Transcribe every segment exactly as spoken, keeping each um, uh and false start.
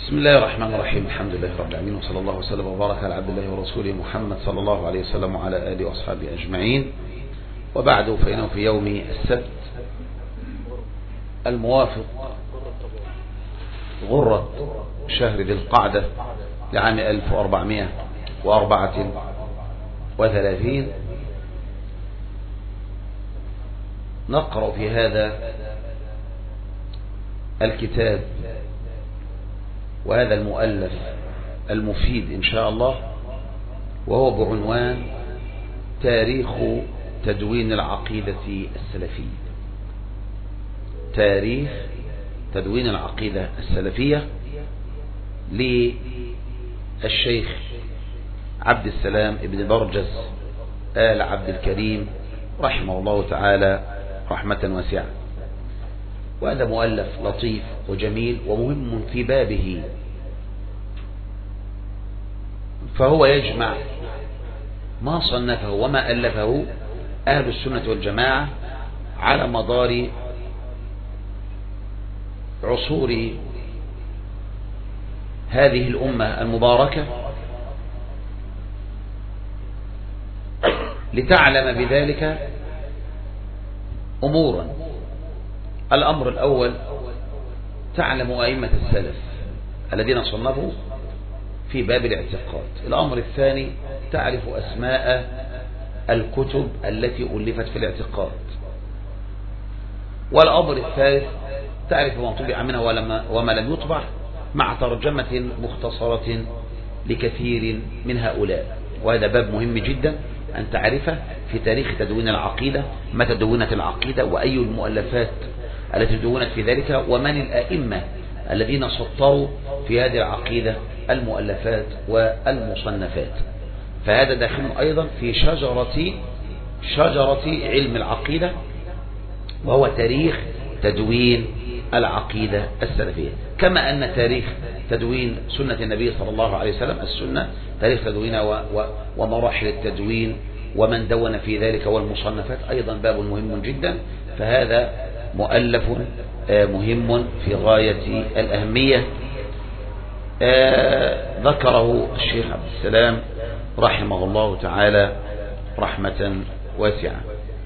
بسم الله الرحمن الرحيم. الحمد لله رب العالمين، وصلى الله وسلم وبارك على عبد الله ورسوله محمد صلى الله عليه وسلم وعلى آله وأصحابه أجمعين. وبعد، فإنه في يوم السبت الموافق غرة شهر ذي القعدة لعام ألف وأربعمائة وأربعة وثلاثين نقرأ في هذا الكتاب وهذا المؤلف المفيد إن شاء الله، وهو بعنوان تاريخ تدوين العقيدة السلفية. تاريخ تدوين العقيدة السلفية للشيخ عبد السلام ابن برجس آل عبد الكريم رحمه الله تعالى رحمة واسعة. وهذا مؤلف لطيف وجميل ومهم في بابه، فهو يجمع ما صنفه وما ألفه أهل السنة والجماعة على مدار عصور هذه الأمة المباركة، لتعلم بذلك أمورا. الأمر الأول، تعلم أئمة السلف الذين صنفوا في باب الاعتقاد. الأمر الثاني، تعرف أسماء الكتب التي ألفت في الاعتقاد. والأمر الثالث، تعرف ما طبع منها وما لم يطبع، مع ترجمة مختصرة لكثير من هؤلاء. وهذا باب مهم جدا أن تعرفه في تاريخ تدوين العقيدة، متى دونت العقيدة، وأي المؤلفات التي دونت في ذلك، ومن الأئمة الذين سطروا في هذه العقيدة المؤلفات والمصنفات. فهذا داخل أيضا في شجرة شجرة علم العقيدة، وهو تاريخ تدوين العقيدة السلفية. كما أن تاريخ تدوين سنة النبي صلى الله عليه وسلم، السنة تاريخ تدوينها ومراحل التدوين ومن دون في ذلك والمصنفات أيضا باب مهم جدا. فهذا مؤلف مهم في غاية الأهمية، ذكره الشيخ عبد السلام رحمه الله تعالى رحمة واسعة.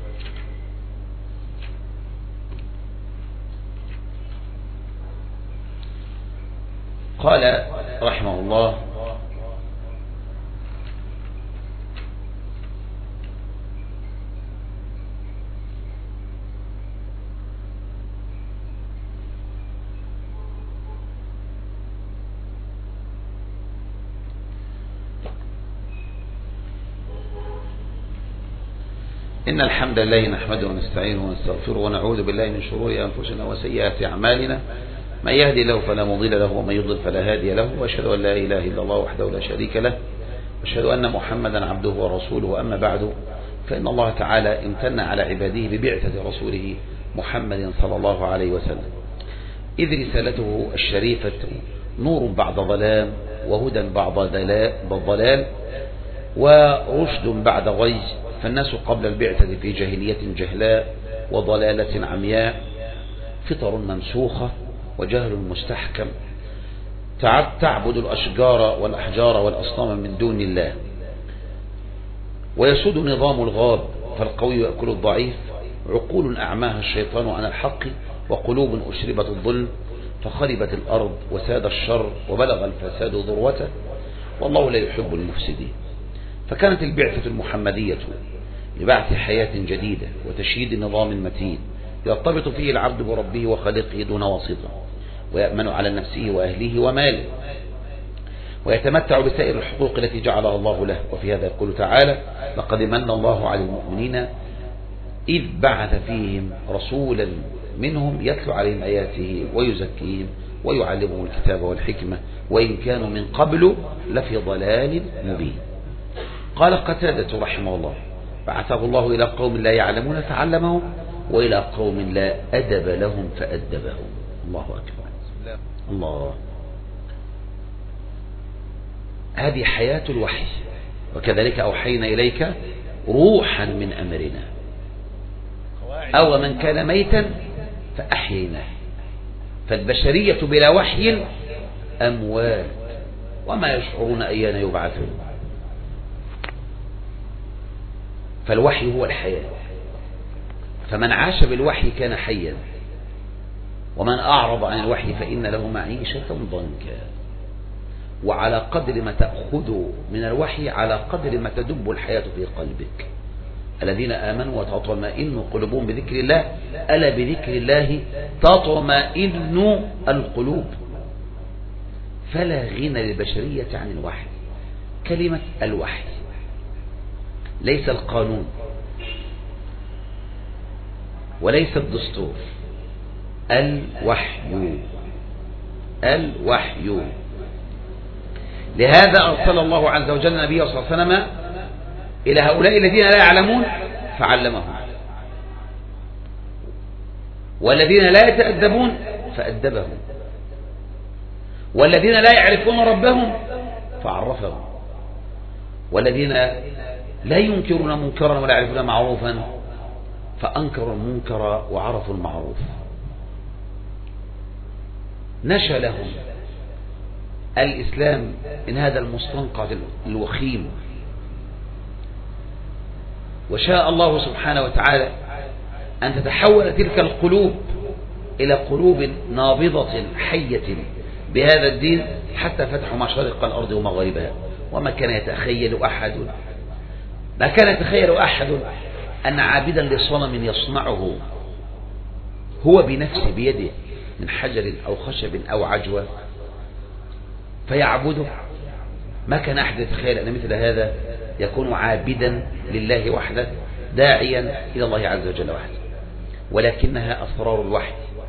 قال رحمه الله: إن الحمد لله نحمده ونستعينه ونستغفره ونعوذ بالله من شرور أنفسنا وسيئات أعمالنا، من يهدي له فلا مضل له ومن يضلل فلا هادي له، وأشهد أن لا إله إلا الله وحده لا شريك له، وأشهد أن محمدا عبده ورسوله. أما بعد، فإن الله تعالى امتن على عباده ببعثة رسوله محمد صلى الله عليه وسلم، إذ رسالته الشريفة نور بعد ظلام، وهدى بعد ضلال، ورشد بعد غي. فالناس قبل البعثة في جاهلية جهلاء وضلالة عمياء، فطر ممسوخة وجهل مستحكم، تعبد الأشجار والأحجار والأصنام من دون الله، ويسود نظام الغاب، فالقوي يأكل الضعيف، عقول أعماها الشيطان عن الحق، وقلوب أشربت الظلم، فخربت الأرض وساد الشر وبلغ الفساد ذروته، والله لا يحب المفسدين. فكانت البعثة المحمدية لبعث حياة جديدة وتشييد نظام متين يرتبط فيه العبد بربه وخالقه دون واسطة، ويأمن على نفسه وأهله وماله، ويتمتع بسائر الحقوق التي جعلها الله له. وفي هذا يقول تعالى: لقد من الله على المؤمنين إذ بعث فيهم رسولا منهم يتلو عليهم آياته ويزكيهم ويعلمهم الكتاب والحكمة وإن كانوا من قبل لفي ضلال مبين. قال قتادة رحمه الله: بعثه الله إلى قوم لا يعلمون فعلمهم، وإلى قوم لا أدب لهم فأدبهم. الله أكبر، الله. هذه حياة الوحي، وكذلك أوحينا إليك روحا من أمرنا، أو من كان ميتا فأحييناه. فالبشرية بلا وحي أموات وما يشعرون أيان يبعثون. فالوحي هو الحياة، فمن عاش بالوحي كان حيا، ومن أعرض عن الوحي فإن له معيشة ضنكا. وعلى قدر ما تأخذ من الوحي على قدر ما تدب الحياة في قلبك. الذين آمنوا وتطمئن قلوبهم بذكر الله، ألا بذكر الله تطمئن القلوب. فلا غنى للبشرية عن الوحي. كلمة الوحي ليس القانون وليس الدستور، الوحي الوحي. لهذا أرسل الله عز وجل نبيه صلى الله عليه وسلم إلى هؤلاء الذين لا يعلمون فعلمهم، والذين لا يتأدبون فأدبهم، والذين لا يعرفون ربهم فعرفهم، والذين لا ينكرون منكرا ولا يعرفون معروفا فأنكروا المنكر وعرفوا المعروف. نشأ لهم الإسلام من هذا المستنقع الوخيم، وشاء الله سبحانه وتعالى أن تتحول تلك القلوب إلى قلوب نابضة حية بهذا الدين حتى فتحوا مشارق الأرض ومغاربها. وما كان يتخيل أحد ما كان يتخيل أحد أن عابدا لصنم يصنعه هو بنفسه بيده من حجر أو خشب أو عجوة فيعبده. ما كان أحد يتخيل أن مثل هذا يكون عابدا لله وحده داعيا إلى الله عز وجل وحده. ولكنها أسرار الوحي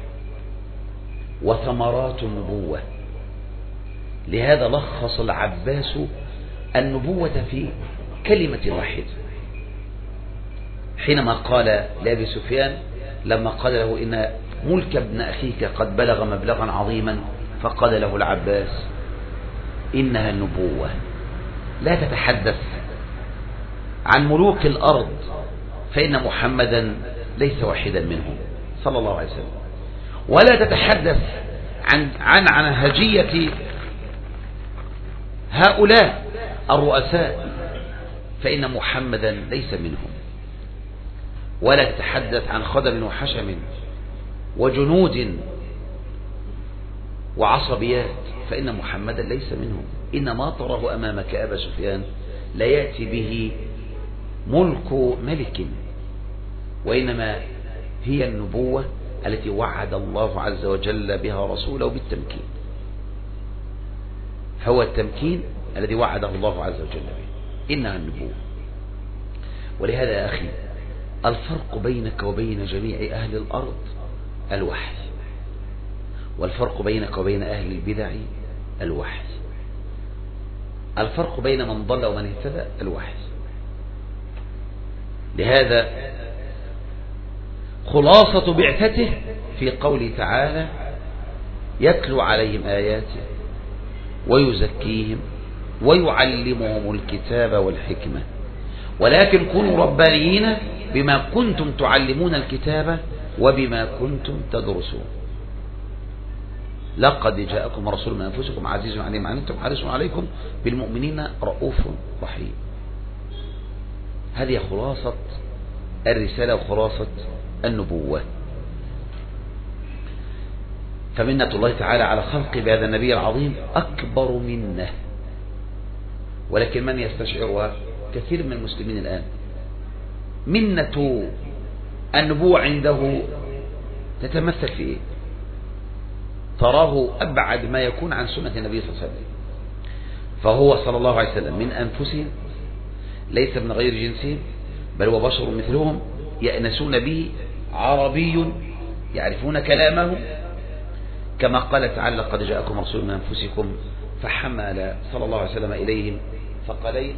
وثمرات النبوة. لهذا لخص العباس النبوة في كلمة واحدة حينما قال لأبي سفيان لما قال له إن ملك ابن أخيك قد بلغ مبلغا عظيما، فقال له العباس إنها النبوة، لا تتحدث عن ملوك الأرض فإن محمدا ليس واحدا منهم صلى الله عليه وسلم، ولا تتحدث عن عن عنهجية هؤلاء الرؤساء فإن محمدا ليس منهم، ولا تتحدث عن خدم وحشم وجنود وعصبيات فإن محمدا ليس منهم. إنما تراه أمامك أبا سفيان لا يأتي به ملك ملك، وإنما هي النبوة التي وعد الله عز وجل بها رسوله بالتمكين. هو التمكين الذي وعده الله عز وجل به، إنها النبوة. ولهذا يا أخي الفرق بينك وبين جميع أهل الأرض الوحي، والفرق بينك وبين أهل البدع الوحي، الفرق بين من ضل ومن اهتدى الوحي. لهذا خلاصة بعثته في قوله تعالى يتلو عليهم آياته ويزكيهم ويعلمهم الكتاب والحكمة ولكن كونوا ربانيين بما كنتم تعلمون الكتاب وبما كنتم تدرسون. لقد جاءكم رسول من أنفسكم عزيز عليه ما عنتم حريص عليكم بالمؤمنين رؤوف رحيم. هذه خلاصة الرسالة وخلاصة النبوة. فمنة الله تعالى على خلق بهذا النبي العظيم أكبر منه، ولكن من يستشعرها؟ كثير من المسلمين الآن. منة النبوة عنده تتمثل في إيه؟ تراه أبعد ما يكون عن سنة النبي صلى الله عليه وسلم، فهو صلى الله عليه وسلم من أنفسهم ليس من غير جنسهم، بل هو بشر مثلهم يأنسون به، عربي يعرفون كلامه، كما قال تعالى لقد جاءكم رسول من أنفسكم فحمل صلى الله عليه وسلم إليهم ثقلين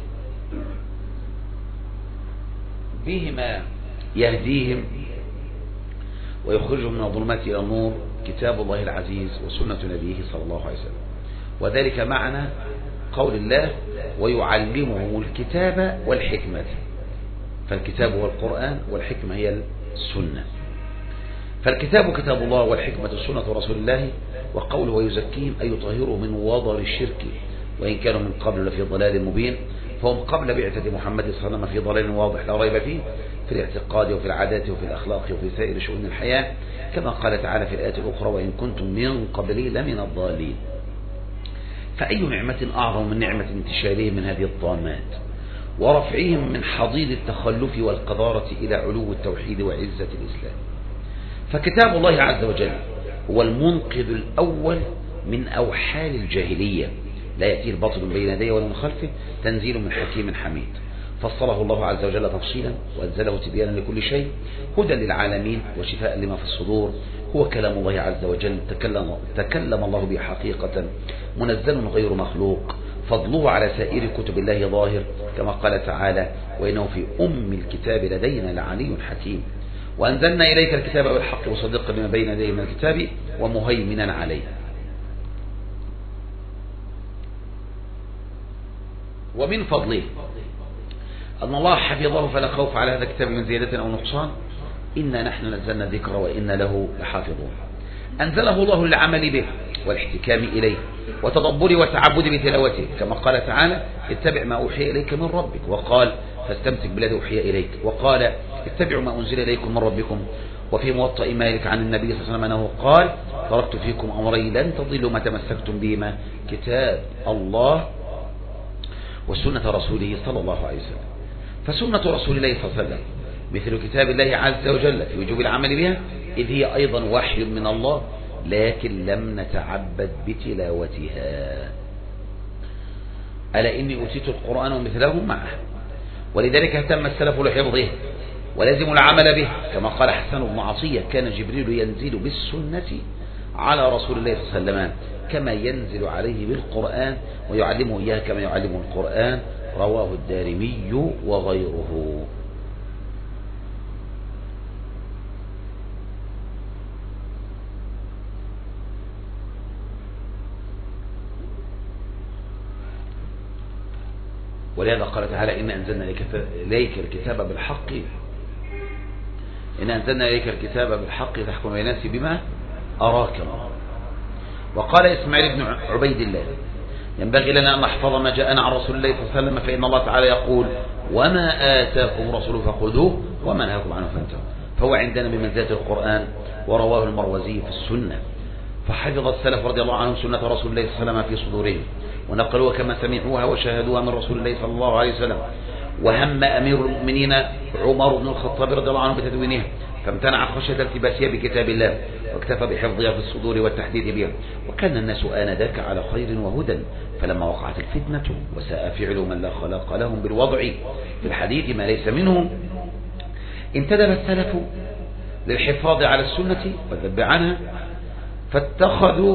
بهما يهديهم ويخرجهم من الظلمات إلى النور، كتاب الله العزيز وسنة نبيه صلى الله عليه وسلم. وذلك معنى قول الله ويعلمهم الكتاب والحكمة، فالكتاب هو القرآن والحكمة هي السنة. فالكتاب كتاب الله، والحكمة سنة رسول الله، وقوله ويزكيهم أي يطهروا من وضر الشرك، وإن كانوا من قبل لفي ضلال مبين. فهم قبل بعثة محمد صلى الله عليه وسلم في ضلال واضح لا ريب فيه، في الاعتقاد وفي العادات وفي الأخلاق وفي سائر شؤون الحياة، كما قال تعالى في الآية الأخرى وإن كنتم من قبله لمن الضالين. فأي نعمة أعظم من نعمة انتشالهم من هذه الضامات ورفعهم من حضيض التخلف والقذارة إلى علو التوحيد وعزة الإسلام. فكتاب الله عز وجل هو المنقذ الأول من أوحال الجاهلية، لا يأتي الباطل من بين يديه ولا من خلفه، تنزيل من حكيم حميد، فصله الله عز وجل تفصيلا وأنزله تبيانا لكل شيء، هدى للعالمين وشفاء لما في الصدور. هو كلام الله عز وجل تكلم, تكلم الله به حقيقة، منزل غير مخلوق، فضله على سائر كتب الله ظاهر، كما قال تعالى وإنه في أم الكتاب لدينا لعلي حكيم. وأنزلنا إليك الكتاب بالحق مصدقا لما بين يديه من الكتاب ومهيمنا عليه. ومن فضله أن الله حفظه فلا خوف على هذا الكتاب من زيادة أو نقصان، إنا نحن نزلنا الذكر وإنا له لحافظون. أنزله الله للعمل به والاحتكام إليه وتدبر وتعبد بتلاوته، كما قال تعالى اتبع ما أوحي إليك من ربك، وقال فاستمسك بالذي أوحي إليك، وقال اتبعوا ما أنزل إليكم من ربكم. وفي موطأ مالك عن النبي صلى الله عليه وسلم أنه قال تركت فيكم أمرين لن تضلوا ما تمسكتم بهما، كتاب الله وسنة رسوله صلى الله عليه وسلم. فسنة رسول الله صلى الله عليه وسلم مثل كتاب الله عز وجل في وجوب العمل بها، إذ هي أيضا وحي من الله، لكن لم نتعبد بتلاوتها. ألا إني أوتيت القرآن ومثله معه، ولذلك اهتم السلف لحفظه ولازم العمل به، كما قال حسن بن عطية كان جبريل ينزل بالسنة على رسول الله صلى الله عليه وسلم كما ينزل عليه بالقرآن ويعلمه إياه كما يعلمه القرآن، رواه الدارمي وغيره. ولهذا قال تعالى إن أنزلنا إليك الكتاب بالحق إن أنزلنا إليك الكتاب بالحق تحكم بين الناس بما أراك الله. وقال إسماعيل بن عبيد الله ينبغي لنا أن نحفظ ما جاءنا عن رسول الله صلى الله عليه وسلم، فإن الله تعالى يقول وما آتاكم رسوله فخذوه وما نهاكم عنه فانتهوا. فهو عندنا بمنزلة القرآن. ورواه المروزي في السنة. فحفظ السلف رضي الله عنهم سنة رسول الله صلى الله عليه وسلم في صدورهم، ونقلوها كما سمعوها وشاهدوها من رسول الله صلى الله عليه وسلم. وهم أمير المؤمنين عمر بن الخطاب رضي الله عنه بتدوينها، فامتنع خشية التباسها بكتاب الله، واكتفى بحفظها في الصدور والتحديث بها. وكان الناس آنذاك على خير وهدى، فلما وقعت الفتنة وساء فعل من لا خلاق لهم بالوضع في الحديث ما ليس منهم، انتدب السلف للحفاظ على السنة والذب عنها، فاتخذوا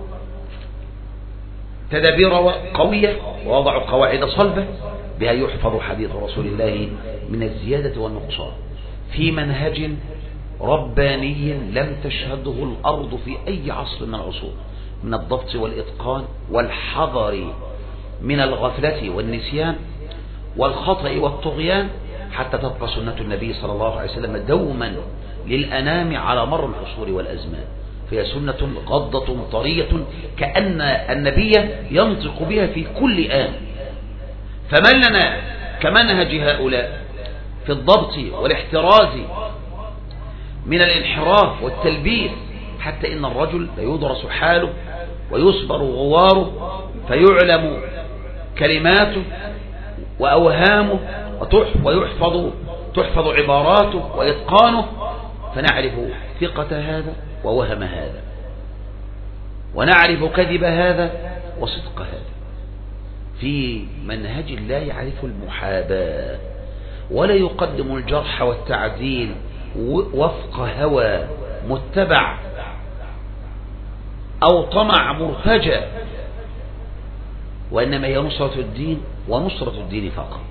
تدابير قوية ووضعوا قواعد صلبة بها يحفظ حديث رسول الله من الزيادة والنقصان في منهج رباني لم تشهده الأرض في أي عصر من العصور، من الضبط والإتقان والحذر من الغفلة والنسيان والخطأ والطغيان، حتى تبقى سنة النبي صلى الله عليه وسلم دوما للأنام على مر العصور والأزمان. فهي سنة غضة طرية كأن النبي ينطق بها في كل آن. فمن لنا كمنهج هؤلاء في الضبط والاحتراز من الانحراف والتلبيس، حتى إن الرجل ليدرس حاله ويصبر غواره فيعلم كلماته وأوهامه ويحفظ تحفظ عباراته وإتقانه، فنعرف ثقة هذا ووهم هذا، ونعرف كذب هذا وصدق هذا. في منهج لا يعرف المحاباة ولا يقدم الجرح والتعديل وفق هوى متبع أو طمع مرتجى، وإنما هي نصرة الدين ونصرة الدين فقط.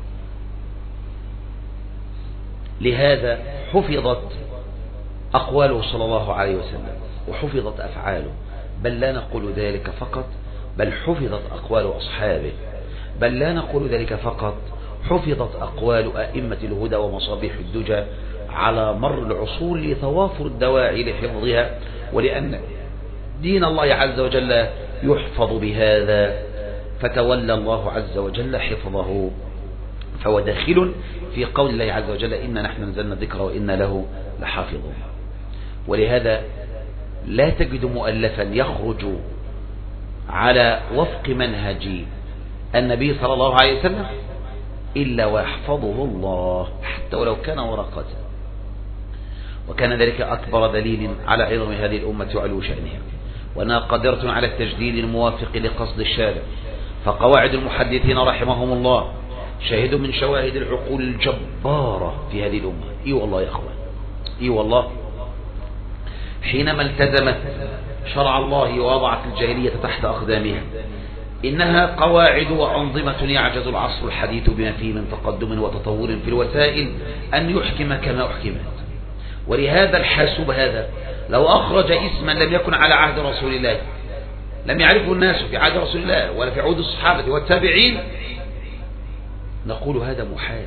لهذا حفظت أقواله صلى الله عليه وسلم وحفظت أفعاله، بل لا نقول ذلك فقط، بل حفظت أقوال أصحابه، بل لا نقول ذلك فقط، حفظت أقوال أئمة الهدى ومصابيح الدجى على مر العصور لتوافر الدواعي لحفظها، ولأن دين الله عز وجل يحفظ بهذا، فتولى الله عز وجل حفظه، فهو داخل في قول الله عز وجل إنا نحن نزلنا الذكر وإنا له لحافظون. ولهذا لا تجد مؤلفا يخرج على وفق منهج النبي صلى الله عليه وسلم إلا ويحفظه الله حتى ولو كان ورقة. وكان ذلك أكبر دليل على عظم هذه الأمة وعلو شأنها، وأنها قادرة على التجديد الموافق لقصد الشارع. فقواعد المحدثين رحمهم الله شاهدوا من شواهد العقول الجبارة في هذه الأمة. إي والله يا أخوان، إي والله، حينما التزمت شرع الله ووضعت الجاهلية تحت أقدامها، إنها قواعد وأنظمة يعجز العصر الحديث بما فيه من تقدم وتطور في الوسائل أن يحكم كما أحكمت. ولهذا الحاسوب هذا لو أخرج اسما لم يكن على عهد رسول الله، لم يعرفه الناس في عهد رسول الله ولا في عهد الصحابة والتابعين، نقول هذا محال.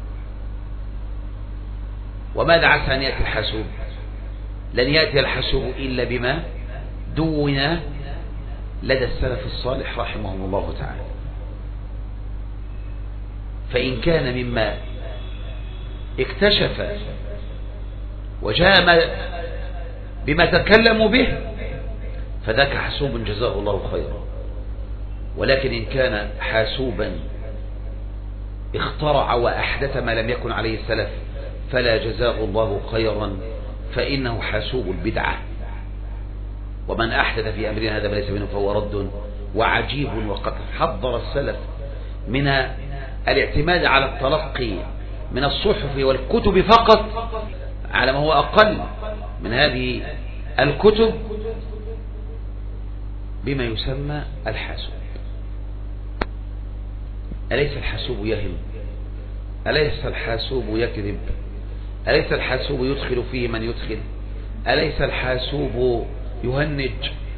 وماذا عسى أن يأتي الحاسوب؟ لن يأتي الحاسوب إلا بما دون لدى السلف الصالح رحمهم الله تعالى. فإن كان مما اكتشف وجاء بما تكلموا به فذاك حاسوب جزاه الله خيرا. ولكن إن كان حاسوبا اخترع وأحدث ما لم يكن عليه السلف فلا جزاه الله خيرا، فإنه حاسوب البدعة. ومن أحدث في أمرنا هذا ما ليس منه فهو رد. وعجيب، وقد حضر السلف من الاعتماد على التلقي من الصحف والكتب فقط على ما هو أقل من هذه الكتب بما يسمى الحاسوب. أليس الحاسوب يهم؟ أليس الحاسوب يكذب؟ أليس الحاسوب يدخل فيه من يدخل؟ أليس الحاسوب يهنج؟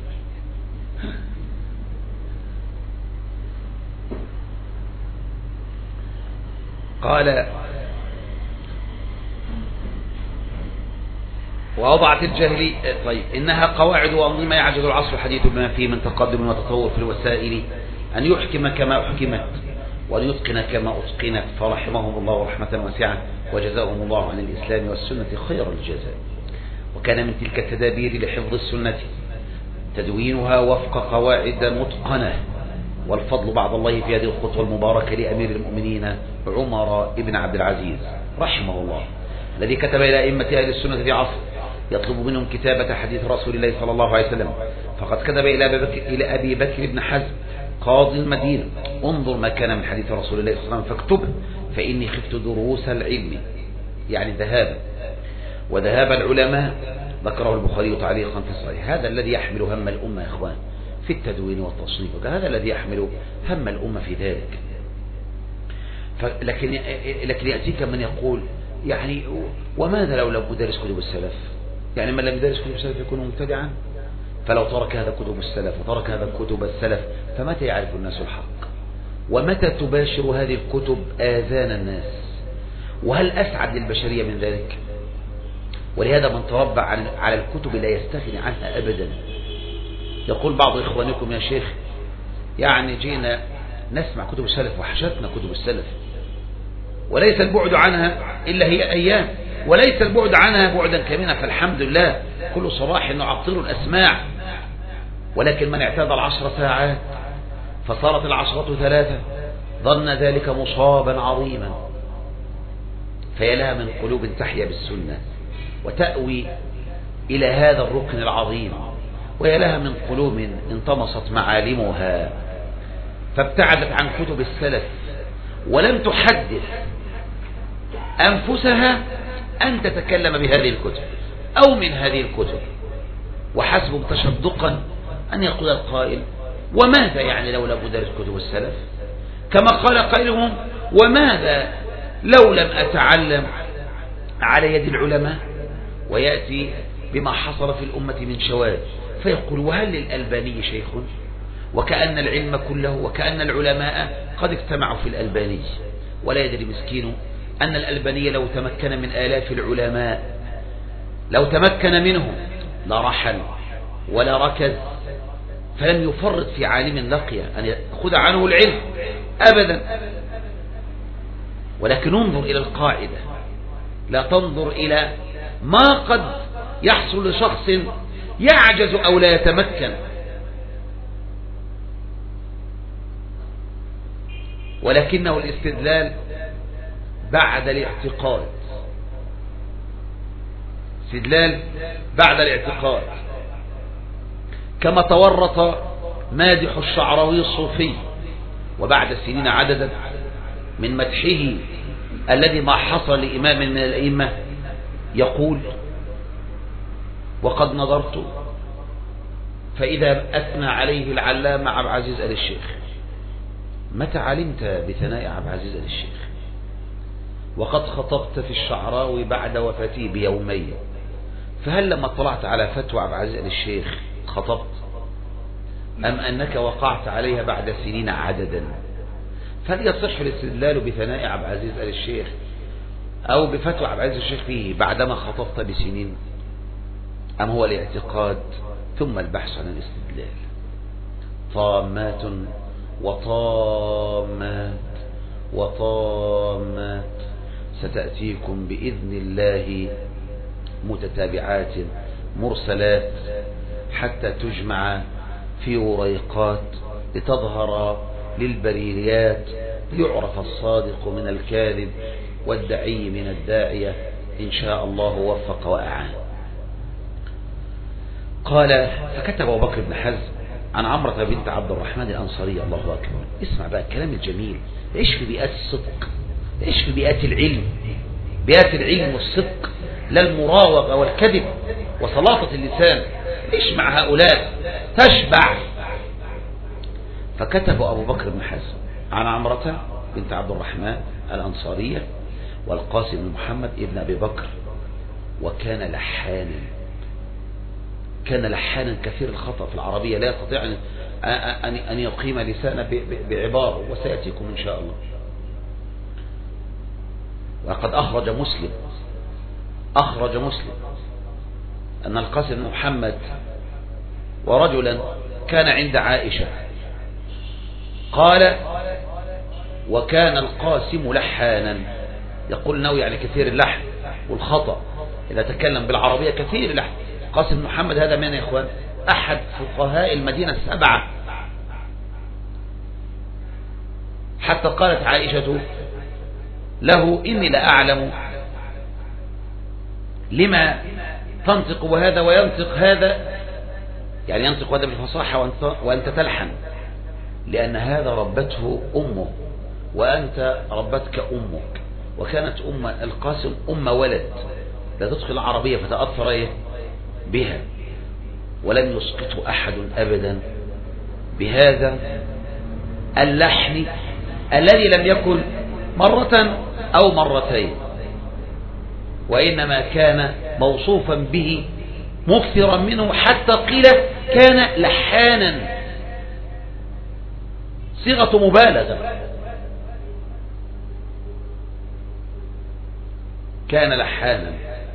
قال ووضعت الجاهلية. طيب، إنها قواعد وأنظمة يعجز العصر الحديث بما فيه من تقدم وتطور في الوسائل أن يحكم كما أحكمت وأن يتقن كما أتقنت، فرحمهم الله رحمة واسعة وجزاهم الله عن الإسلام والسنة خير الجزاء. وكان من تلك التدابير لحفظ السنة تدوينها وفق قواعد متقنة، والفضل بعد الله في هذه الخطوة المباركة لأمير المؤمنين عمر بن عبد العزيز رحمه الله، الذي كتب إلى أئمة أهل السنة في عصر يطلب منهم كتابة حديث رسول الله صلى الله عليه وسلم. فقد كتب إلى أبي بكر بن حزم قاضي المدينة: انظر ما كان من حديث رسول الله صلى الله عليه وسلم فاكتبه، فإني خفت دروس العلم، يعني ذهابا وذهاب العلماء. ذكره البخاري تعليقا في الصحيح. هذا الذي يحمل هم الأمة يا إخوان في التدوين والتصنيف، هذا الذي يحمل هم الأمة في ذلك. لكن لكن يأتيك من يقول يعني وماذا لو لم أدرس كتب السلف؟ يعني من لم يدرس كتب السلف يكون مبتدعا؟ فلو ترك هذا كتب السلف وترك هذا كتب السلف فمتى يعرف الناس الحق؟ ومتى تباشر هذه الكتب آذان الناس؟ وهل أسعد للبشرية من ذلك؟ ولهذا من تربع على الكتب لا يستغني عنها أبدا. يقول بعض إخوانكم: يا شيخ يعني جينا نسمع كتب السلف وحشتنا كتب السلف، وليس البعد عنها إلا هي أيام، وليس البعد عنها بعدا كمنا، فالحمد لله كل صباح نعطر الأسماع. ولكن من اعتاد العشر ساعات فصارت العشرة ثلاثة ظن ذلك مصابا عظيما. فيا لها من قلوب تحيا بالسنة وتأوي إلى هذا الركن العظيم، ويا لها من قلوب انطمست معالمها فابتعدت عن كتب السلف ولم تحدث أنفسها أن تتكلم بهذه الكتب أو من هذه الكتب. وحسب تشدقا أن يقول القائل: وماذا يعني لو لم أدرس كتب السلف؟ كما قال قائلهم: وماذا لو لم أتعلم على يد العلماء؟ ويأتي بما حصل في الأمة من شواذ فيقول: وهل للألباني شيخ؟ وكأن العلم كله وكأن العلماء قد اجتمعوا في الألباني، ولا يدري مسكين أن الألباني لو تمكن من آلاف العلماء، لو تمكن منهم لرحل ولا ركز، فلم يفرط في عالم لقيه أن يأخذ عنه العلم أبدا. ولكن انظر إلى القاعدة، لا تنظر إلى ما قد يحصل لشخص يعجز أو لا يتمكن، ولكنه الاستدلال بعد الاعتقاد، استدلال بعد الاعتقاد. كما تورط مادح الشعراوي الصوفي وبعد سنين عددا من مدحه الذي ما حصل لإمام من الأئمة، يقول: وقد نظرت فإذا أثنى عليه العلامة عبد العزيز آل الشيخ. متى علمت بثناء عبد العزيز آل الشيخ؟ وقد خطبت في الشعراوي بعد وفاته بيومين، فهل لما طلعت على فتوى عبد العزيز آل الشيخ خطبت، أم أنك وقعت عليها بعد سنين عددا؟ فهل يصح الاستدلال بثناء عبد العزيز آل الشيخ أو بفتوى عبد العزيز الشيخ فيه بعدما خطبت بسنين، أم هو الاعتقاد ثم البحث عن الاستدلال؟ طامات وطامات وطامات ستأتيكم بإذن الله متتابعات مرسلات حتى تجمع في وريقات لتظهر للبريريات، ليعرف الصادق من الكاذب والدعي من الداعية، إن شاء الله وفق وأعان. قال: فكتب أبو بكر بن حزم عن عمرة بنت عبد الرحمن الأنصارية. الله أكبر، اسمع بقى الكلام الجميل. عيش في بيئات الصدق، عيش في بيئات العلم، بيئات العلم والصدق، لا المراوغة والكذب وسلاطة اللسان. عيش مع هؤلاء تشبع. فكتب أبو بكر بن حزم عن عمرة بنت عبد الرحمن الأنصارية والقاسم بن محمد ابن أبي بكر، وكان لحانا، كان لحانا كثير الخطأ في العربية، لا يستطيع أن يقيم لسانه بعبارة، وسيأتيكم إن شاء الله. وقد أخرج مسلم أخرج مسلم أن القاسم بن محمد ورجلا كان عند عائشة، قال: وكان القاسم لحانا، يقول نوي يعني كثير اللحن والخطأ، إذا تكلم بالعربية كثير اللحن. قاسم بن محمد هذا من يا إخوان؟ أحد فقهاء المدينة السبعة، حتى قالت عائشة له: إني لأعلم لما تنطق وهذا وينطق هذا، يعني ينطق هذا بالفصاحة وأنت تلحن، لأن هذا ربته أمه وأنت ربتك أمك، وكانت أم القاسم أم ولد لا تدخل العربية فتأثر إيه بها، ولم يسقطه أحد أبدا بهذا اللحن الذي لم يكن مرة أو مرتين، وإنما كان موصوفا به مكثرا منه، حتى قيل كان لحانا، صيغة مبالغة، كان لحانا.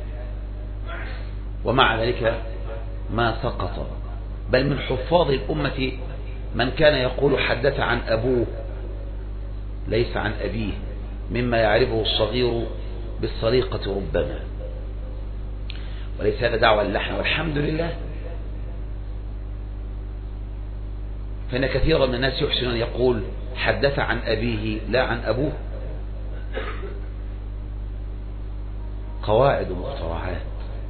ومع ذلك ما سقط، بل من حفاظ الأمة من كان يقول حدث عن أبوه ليس عن أبيه، مما يعرفه الصغير بالسرقة ربما، وليس هذا دعوة اللحن. والحمد لله، فإن كثيرا من الناس يحسن أن يقول حدث عن أبيه لا عن أبوه. قواعد ومخترعات.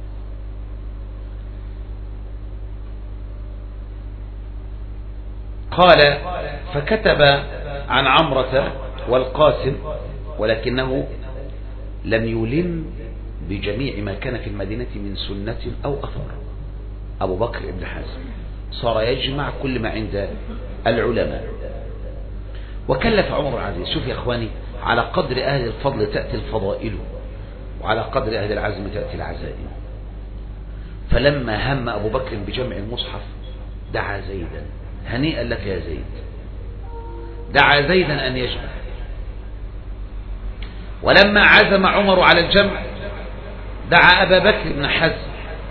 قال: فكتب عن عمرة والقاسم، ولكنه لم يلم بجميع ما كان في المدينة من سنة أو أثر. أبو بكر بن حزم صار يجمع كل ما عند العلماء. وكلف عمر بن العزيز، شوف يا أخواني، على قدر أهل الفضل تأتي الفضائل، وعلى قدر أهل العزم تأتي العزائم. فلما هم أبو بكر بجمع المصحف دعا زيدا: هنيئا لك يا زيد. دعا زيدا أن يجمع، ولما عزم عمر على الجمع دعا أبا بكر بن حزم،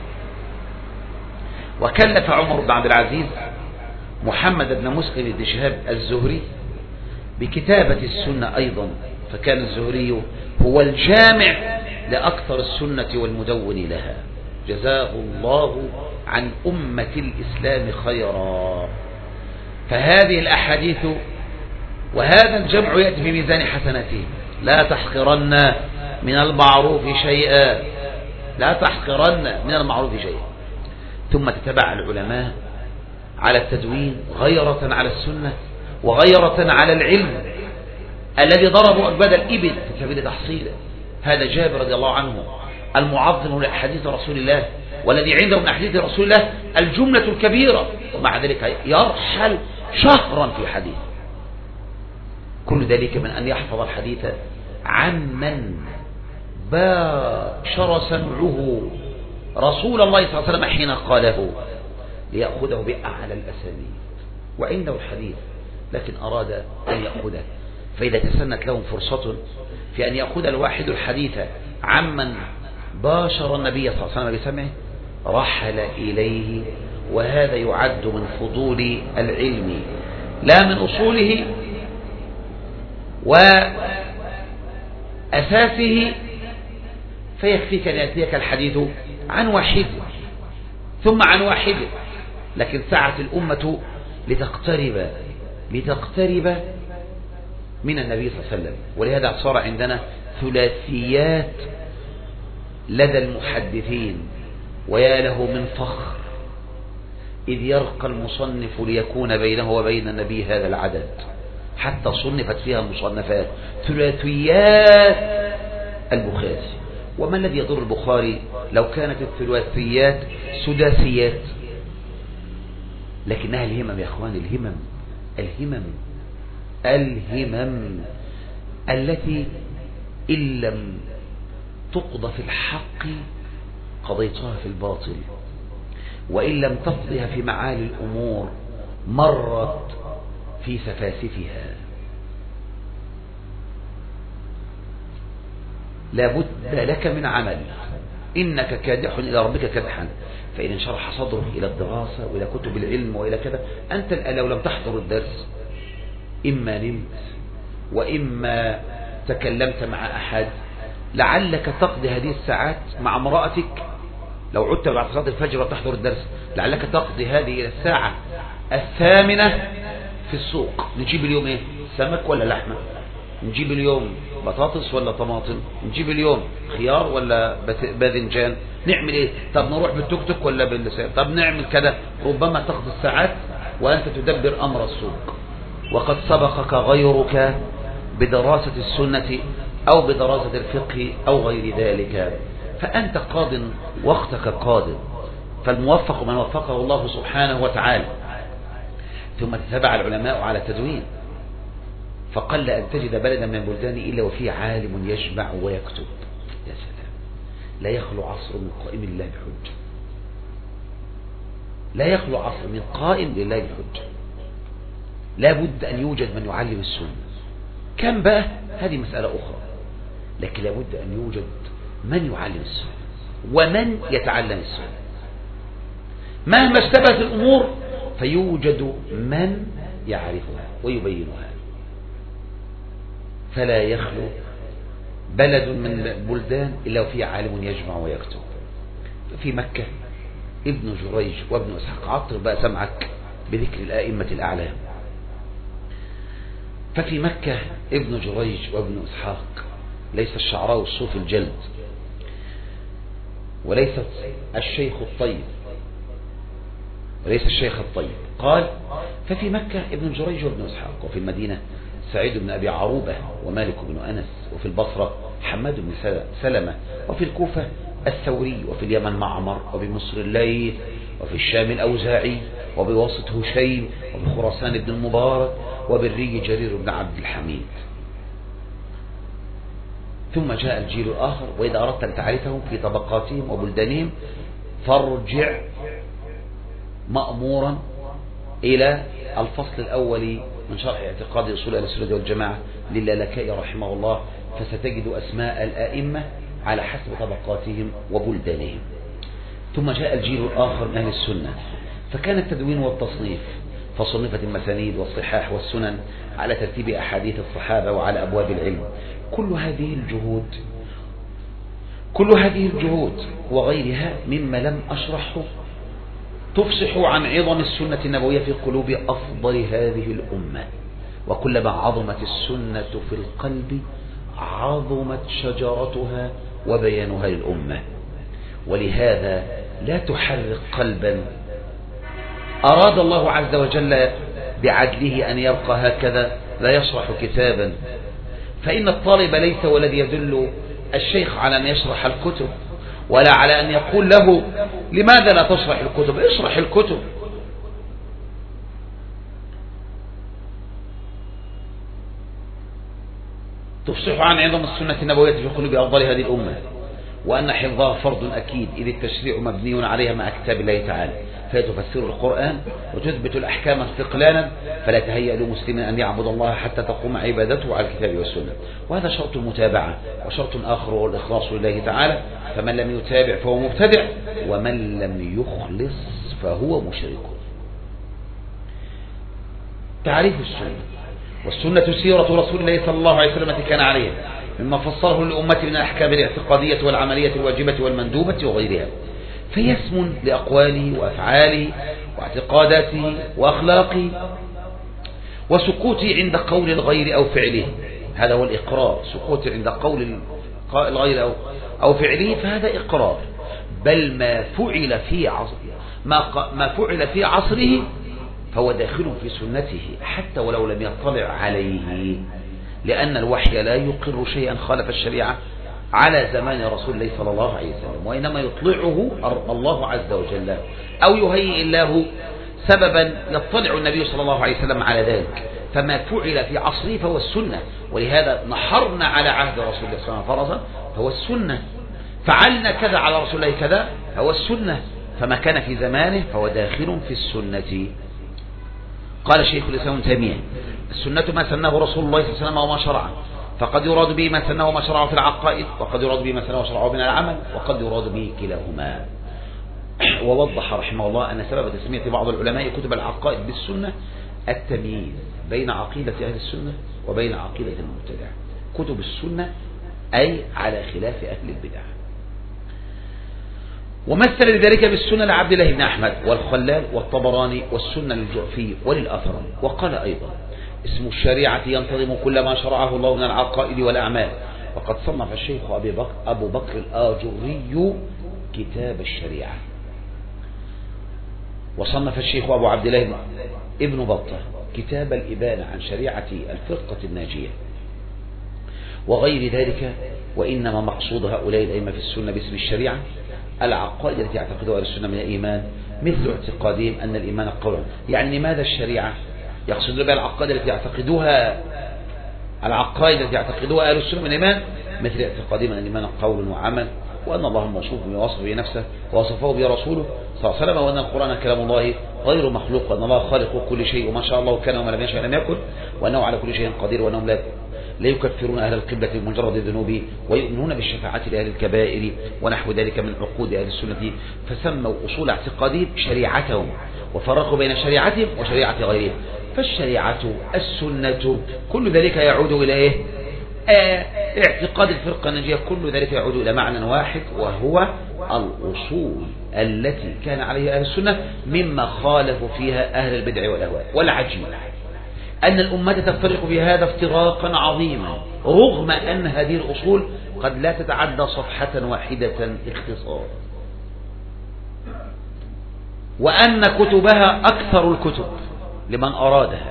وكلف عمر بن عبد العزيز محمد بن مسلم بن شهاب الزهري بكتابة السنة أيضا، فكان الزهري هو الجامع لأكثر السنة والمدون لها، جزاه الله عن أمة الإسلام خيرا. فهذه الأحاديث وهذا الجمع يأتي في ميزان حسناته. لا تحقرن من المعروف شيئا، لا تحقرن من المعروف شيئا. ثم تتبع العلماء على التدوين غيرة على السنة وغيرة على العلم الذي ضربوا أكباد الإبل في سبيل تحصيله. هذا جابر رضي الله عنه المعظم لأحاديث رسول الله، والذي عنده من أحاديث رسول الله الجملة الكبيرة، ومع ذلك يرحل شهرا في حديث. كل ذلك من أن يحفظ الحديث عمن باشر سمعه رسول الله صلى الله عليه وسلم حين قاله، ليأخذه بأعلى الأسانيد وعنده الحديث لكن أراد أن يأخذه. فإذا تسنت لهم فرصة في أن يأخذ الواحد الحديث عمن باشر النبي صلى الله عليه وسلم بسمعه رحل إليه، وهذا يعد من فضول العلم لا من أصوله وأساسه. فيكفيك أن يأتيك الحديث عن واحد ثم عن واحد، لكن سعت الأمة لتقترب لتقترب من النبي صلى الله عليه وسلم، ولهذا صار عندنا ثلاثيات لدى المحدثين، ويا له من فخر إذ يرقى المصنف ليكون بينه وبين النبي هذا العدد، حتى صنفت فيها المصنفات ثلاثيات البخاري. وما الذي يضر البخاري لو كانت الثلاثيات سداسيات؟ لكنها الهمم يا اخوان، الهمم الهمم الهمم التي إن لم تقضى في الحق قضيتها في الباطل، وإن لم تقضيها في معالي الأمور مرت في سفاسفها. لابد لك من عمل، إنك كادح إلى ربك كدحا، فإن انشرح صدرك إلى الدراسة وإلى كتب العلم وإلى كذا، أنت الآن لو لم تحضر الدرس إما نمت وإما تكلمت مع أحد، لعلك تقضي هذه الساعات مع امرأتك. لو عدت بعد صلاة الفجر وتحضر الدرس لعلك تقضي هذه الساعة الثامنة في السوق. نجيب اليوم ايه؟ سمك ولا لحمة؟ نجيب اليوم بطاطس ولا طماطم؟ نجيب اليوم خيار ولا باذنجان؟ نعمل ايه؟ طب نروح بالتوك توك ولا باللسان؟ طب نعمل كذا. ربما تقضي الساعات وأنت تدبر أمر السوق، وقد سبقك غيرك بدراسة السنة أو بدراسة الفقه أو غير ذلك، فأنت قاض وقتك قاض. فالموفق من وفقه الله سبحانه وتعالى. ثم تتبع العلماء على التدوين، فقل أن تجد بلدا من البلدان إلا وفيه عالم يجمع ويكتب. يا سلام، لا يخلو عصر من قائم لله بحجة، لا يخلو عصر من قائم لله بحجة. لا بد أن يوجد من يعلم السنة. كم بقى؟ هذه مسألة أخرى، لكن لا بد أن يوجد من يعلم السنة ومن يتعلم السنة. مهما اشتبهت الأمور فيوجد من يعرفها ويبينها. فلا يخلو بلد من البلدان إلا وفيه عالم يجمع ويكتب. في مكة ابن جريج وابن إسحاق، عطر بقى سمعك بذكر الآئمة الأعلام. ففي مكة ابن جريج وابن إسحاق، ليس الشعراء الصوف الجلد، وليس الشيخ الطيب، وليس الشيخ الطيب. قال: ففي مكة ابن جريج وابن إسحاق، وفي المدينة سعيد بن أبي عروبة ومالك بن أنس، وفي البصرة حماد بن سلمة، وفي الكوفة الثوري، وفي اليمن معمر، وبمصر الليث، وفي الشام الأوزاعي، وبواسط هشيم، وبخراسان ابن المبارك، وبالري جرير بن عبد الحميد. ثم جاء الجيل الآخر، وإذا أردت أن تعرفهم في طبقاتهم وبلدانهم فارجع مأمورا إلى الفصل الأول من شرح اعتقاد أصول أهل السنة والجماعة للالكائي رحمه الله فستجد أسماء الآئمة على حسب طبقاتهم وبلدانهم. ثم جاء الجيل الآخر من أهل السنة، فكان التدوين والتصنيف، فصنفت المسانيد والصحاح والسنن على ترتيب أحاديث الصحابة وعلى أبواب العلم. كل هذه الجهود كل هذه الجهود وغيرها مما لم أشرحه تفصح عن عظم السنة النبوية في قلوب أفضل هذه الأمة. وكلما عظمت السنة في القلب عظمت شجرتها وبيانها للأمة. ولهذا لا تحرق قلبا أراد الله عز وجل بعدله أن يبقى هكذا لا يشرح كتابا، فإن الطالب ليس والذي يدل الشيخ على أن يشرح الكتب، ولا على أن يقول له لماذا لا تشرح الكتب. اشرح الكتب. تفصح عن عظم السنة النبوية في قلوب أفضل هذه الأمة، وأن حفظها فرض أكيد، إذ التشريع مبني عليها مع كتاب الله تعالى، فهي تفسر القرآن وتثبت الأحكام استقلالا، فلا تهيأ لمسلم أن يعبد الله حتى تقوم عبادته على الكتاب والسنة. وهذا شرط المتابعة. وشرط آخر هو الإخلاص لله تعالى، فمن لم يتابع فهو مبتدع، ومن لم يخلص فهو مشرك. تعريف السنة. والسنة سيرة رسول الله صلى الله عليه وسلم التي كان عليها مما فصله للأمة من الأحكام الاعتقادية والعملية الواجبة والمندوبة وغيرها، فهي اسم لأقواله وأفعاله واعتقاداته وأخلاقه وسكوتي عند قول الغير أو فعله. هذا هو الإقرار. سكوتي عند قول الغير أو, أو فعله فهذا إقرار. بل ما فعل في عصره ما, ما فعل في عصره فهو داخل في سنته حتى ولو لم يطلع عليه، لأن الوحي لا يقر شيئا خالف الشريعة على زمان رسول الله صلى الله عليه وسلم، وإنما يطلعه الله عز وجل أو يهيئ الله سببا يطلع النبي صلى الله عليه وسلم على ذلك. فما فعل في عصره فهو السنة. ولهذا نحرنا على عهد رسول الله صلى الله عليه وسلم فرضا فهو السنة، فعلنا كذا على رسول الله كذا فهو السنة، فما كان في زمانه فهو داخل في السنة. قال شيخ الإسلام ابن تيمية: السنة ما سنه رسول الله صلى الله عليه وسلم وما شرعه، فقد يراد به ما سنه وما شرعه في العقائد، وقد يراد به ما سنه وشرعه من العمل، وقد يراد به كلاهما. ووضح رحمه الله أن سبب تسمية بعض العلماء كتب العقائد بالسنة التمييز بين عقيدة أهل السنة وبين عقيدة المبتدع. كتب السنة أي على خلاف أهل البدع. ومثل لذلك بالسنة لعبد الله بن أحمد والخلال والطبراني، والسنة للجعفي وللأثرم. وقال أيضا: اسم الشريعة ينتظم كل ما شرعه الله من العقائد والأعمال. وقد صنف الشيخ أبي بكر أبو بكر الآجري كتاب الشريعة، وصنف الشيخ أبو عبد الله ابن بطة كتاب الإبانة عن شريعة الفرقة الناجية وغير ذلك. وإنما مقصود هؤلاء الأئمة في السنة باسم الشريعة العقائد التي يعتقدها أهل السنة من الإيمان، مثل اعتقادهم أن الإيمان قول. يعني لماذا الشريعة؟ يقصد بها العقائد التي يعتقدوها العقائد التي يعتقدوها أهل السنة من الإيمان، مثل اعتقادهم أن الإيمان قول وعمل، وأن الله موصوف بما وصف به نفسه ووصفه به رسوله صلى الله عليه وسلم، وأن القرآن كلام الله غير مخلوق، وأن الله خالق كل شيء وما شاء الله كان وما لم يشاء لم يكن، وأنه على كل شيء قدير، وأنهم لا لا يكفرون أهل القبلة بمجرد الذنوب، ويؤمنون بالشفاعة لأهل الكبائر ونحو ذلك من عقود أهل السنة. فسموا أصول اعتقادهم شريعتهم، وفرقوا بين شريعتهم وشريعة غيرهم. فالشريعة السنة كل ذلك يعود إلى إيه؟ آه اعتقاد الفرقة الناجية كل ذلك يعود إلى معنى واحد، وهو الأصول التي كان عليها أهل السنة مما خالفوا فيها أهل البدع والأهواء. والعجيب أن الأمة تفترق في هذا افتراقا عظيما، رغم أن هذه الأصول قد لا تتعدى صفحة واحدة اختصار، وأن كتبها أكثر الكتب لمن أرادها.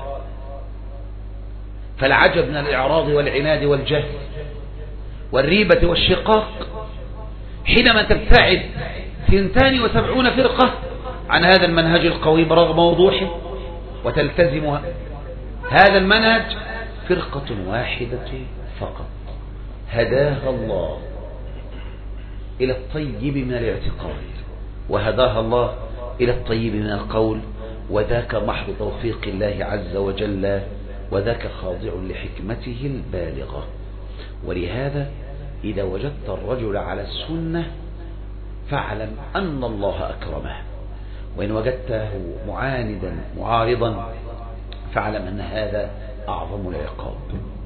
فالعجب من الإعراض والعناد والجهل والريبة والشقاق حينما تبتعد ثنتان وسبعون فرقة عن هذا المنهج القويم رغم وضوحه، وتلتزم هذا المنهج فرقة واحدة فقط هداها الله إلى الطيب من الاعتقاد، وهداها الله إلى الطيب من القول، وذاك محض توفيق الله عز وجل، وذاك خاضع لحكمته البالغة. ولهذا إذا وجدت الرجل على السنة فاعلم أن الله أكرمه، وإن وجدته معاندا معارضا فاعلم أن هذا أعظم العقاب.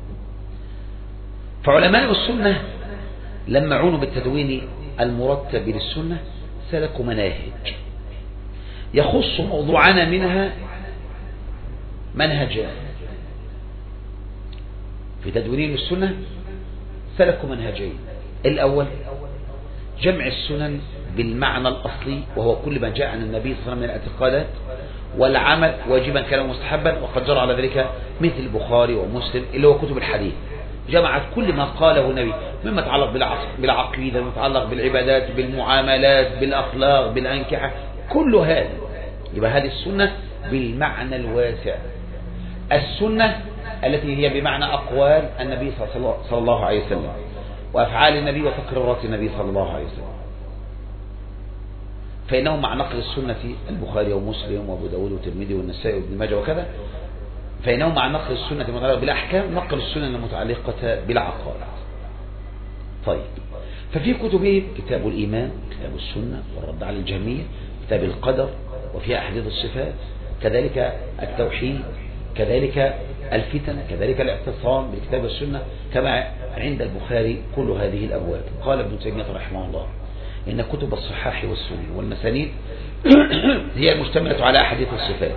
فعلماء السنة لما عونوا بالتدوين المرتب للسنة سلكوا مناهج يخص موضوعنا، منها منهجان في تدوين السنة، سلكوا منهجين. الأول جمع السنن بالمعنى الأصلي، وهو كل ما جاء عن النبي صلى الله عليه وسلم من الاعتقادات والعمل واجبا كان مستحبا، وقد جرى على ذلك مثل البخاري ومسلم اللي هو كتب الحديث، جمعت كل ما قاله النبي مما يتعلق بالعقيدة، مما يتعلق بالعبادات، بالمعاملات، بالأخلاق، بالأنكحة، كل هذا. يبقى هذه السنة بالمعنى الواسع. السنة التي هي بمعنى أقوال النبي صلى الله عليه وسلم وأفعال النبي وتقريرات النبي صلى الله عليه وسلم، فإنه مع نقل السنة البخاري ومسلم وابو داود والترمذي والنسائي وابن ماجه وكذا، فإنه مع نقل السنة المتعلقة بالأحكام نقل السنة المتعلقة بالعقائد. طيب، ففي كتبهم كتاب الإيمان، كتاب السنة والرد على الجهمية، كتاب القدر وفيها أحاديث الصفات، كذلك التوحيد، كذلك الفتن، كذلك الاعتصام بالكتاب والسنة، كما عند البخاري كل هذه الأبواب. قال ابن تيمية رحمه الله إن كتب الصحاح والسنن والمسانيد هي المشتملة على أحاديث الصفات،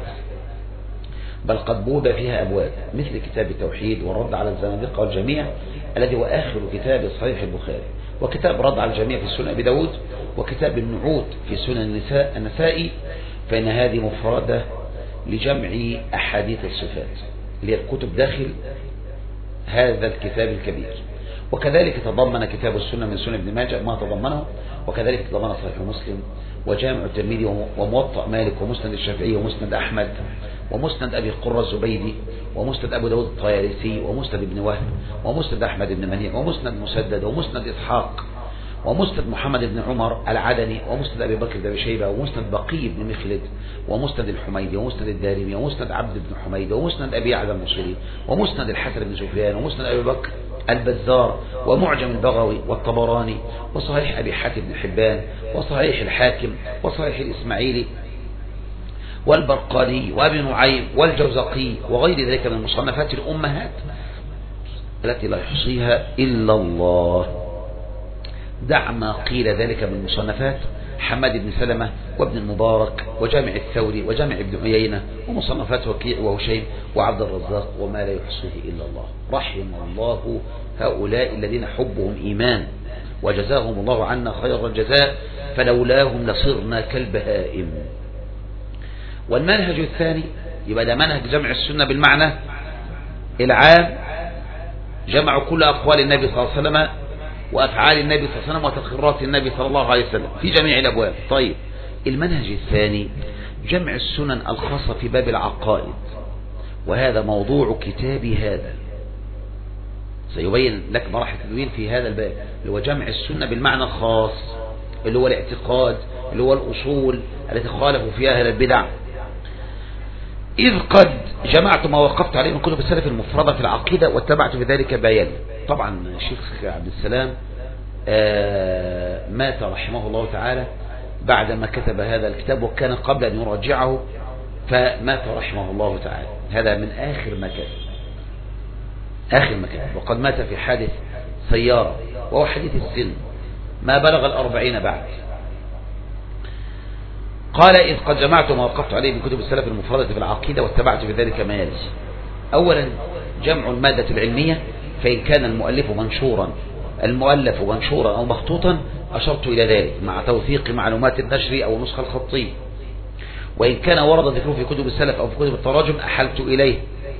بل قد بوب فيها أبواب مثل كتاب التوحيد والرد على الزنادقة والجميع الذي هو آخر كتاب صحيح البخاري، وكتاب رد على الجميع في سنن أبي داود، وكتاب النعوت في سنن النساء النسائي، فإن هذه مفردة لجمع أحاديث الصفات اللي هي الكتب داخل هذا الكتاب الكبير. وكذلك تضمن كتاب السنة من سنن ابن ماجه ما تضمنه، وكذلك تضمن صحيح مسلم وجامع الترمذي وموطأ مالك ومسند الشافعي ومسند أحمد ومسند أبي قرة الزبيدي ومسند أبو داود الطيالسي ومسند ابن وهب ومسند أحمد بن منيع ومسند مسدد ومسند إسحاق ومسند محمد بن عمر العدني ومسند أبي بكر بن شيبة ومسند بقي بن مخلد ومسند الحميدي ومسند الدارمي ومسند عبد بن حميد ومسند أبي عبد المصري ومسند الحسن بن سفيان ومسند أبي بكر البزار ومعجم البغوي والطبراني وصحيح أبي حاتم بن حبان وصحيح الحاكم وصحيح الإسماعيلي والبرقاني وأبي نعيم والجوزقي وغير ذلك من المصنفات الأمهات التي لا يحصيها إلا الله. دع ما قيل ذلك من المصنفات حماد بن سلمة وابن المبارك وجامع الثوري وجامع ابن عيينة ومصنفات وكيع وهشيم وعبد الرزاق وما لا يحصيه إلا الله. رحم الله هؤلاء الذين حبهم إيمان وجزاهم الله عنا خير الجزاء، فلولاهم لصرنا كالبهائم. والمنهج الثاني يبقى ده منهج جمع السنة بالمعنى العام، جمع كل أقوال النبي صلى الله عليه وسلم وأفعال النبي صلى الله عليه وسلم وتقريرات النبي صلى الله عليه وسلم في جميع الأبواب. طيب، المنهج الثاني جمع السنن الخاصة في باب العقائد، وهذا موضوع كتابي هذا، سيبين لك مراحل التدوين في هذا الباب اللي هو جمع السنة بالمعنى الخاص، اللي هو الاعتقاد، اللي هو الأصول التي خالفوا فيها أهل البدع. إذ قد جمعت ما وقفت عليه من كتب السلف المفردة في العقيدة واتبعت في ذلك بيان. طبعا الشيخ عبد السلام مات رحمه الله تعالى بعدما كتب هذا الكتاب، وكان قبل أن يراجعه فمات رحمه الله تعالى. هذا من آخر ما كتب، آخر ما كتب، وقد مات في حادث سيارة وهو حديث السن ما بلغ الأربعين بعد. قال إذ قد جمعت ما وقفت عليه من كتب السلف المفردة في العقيدة واتبعت في ذلك ما يلي. أولا جمع المادة العلمية، فإن كان المؤلف منشورا المؤلف منشورا أو مخطوطا أشرت إلى ذلك مع توثيق معلومات النشر أو النسخة الخطية، وإن كان ورد ذكره في كتب السلف أو في كتب التراجم أحلت إليه.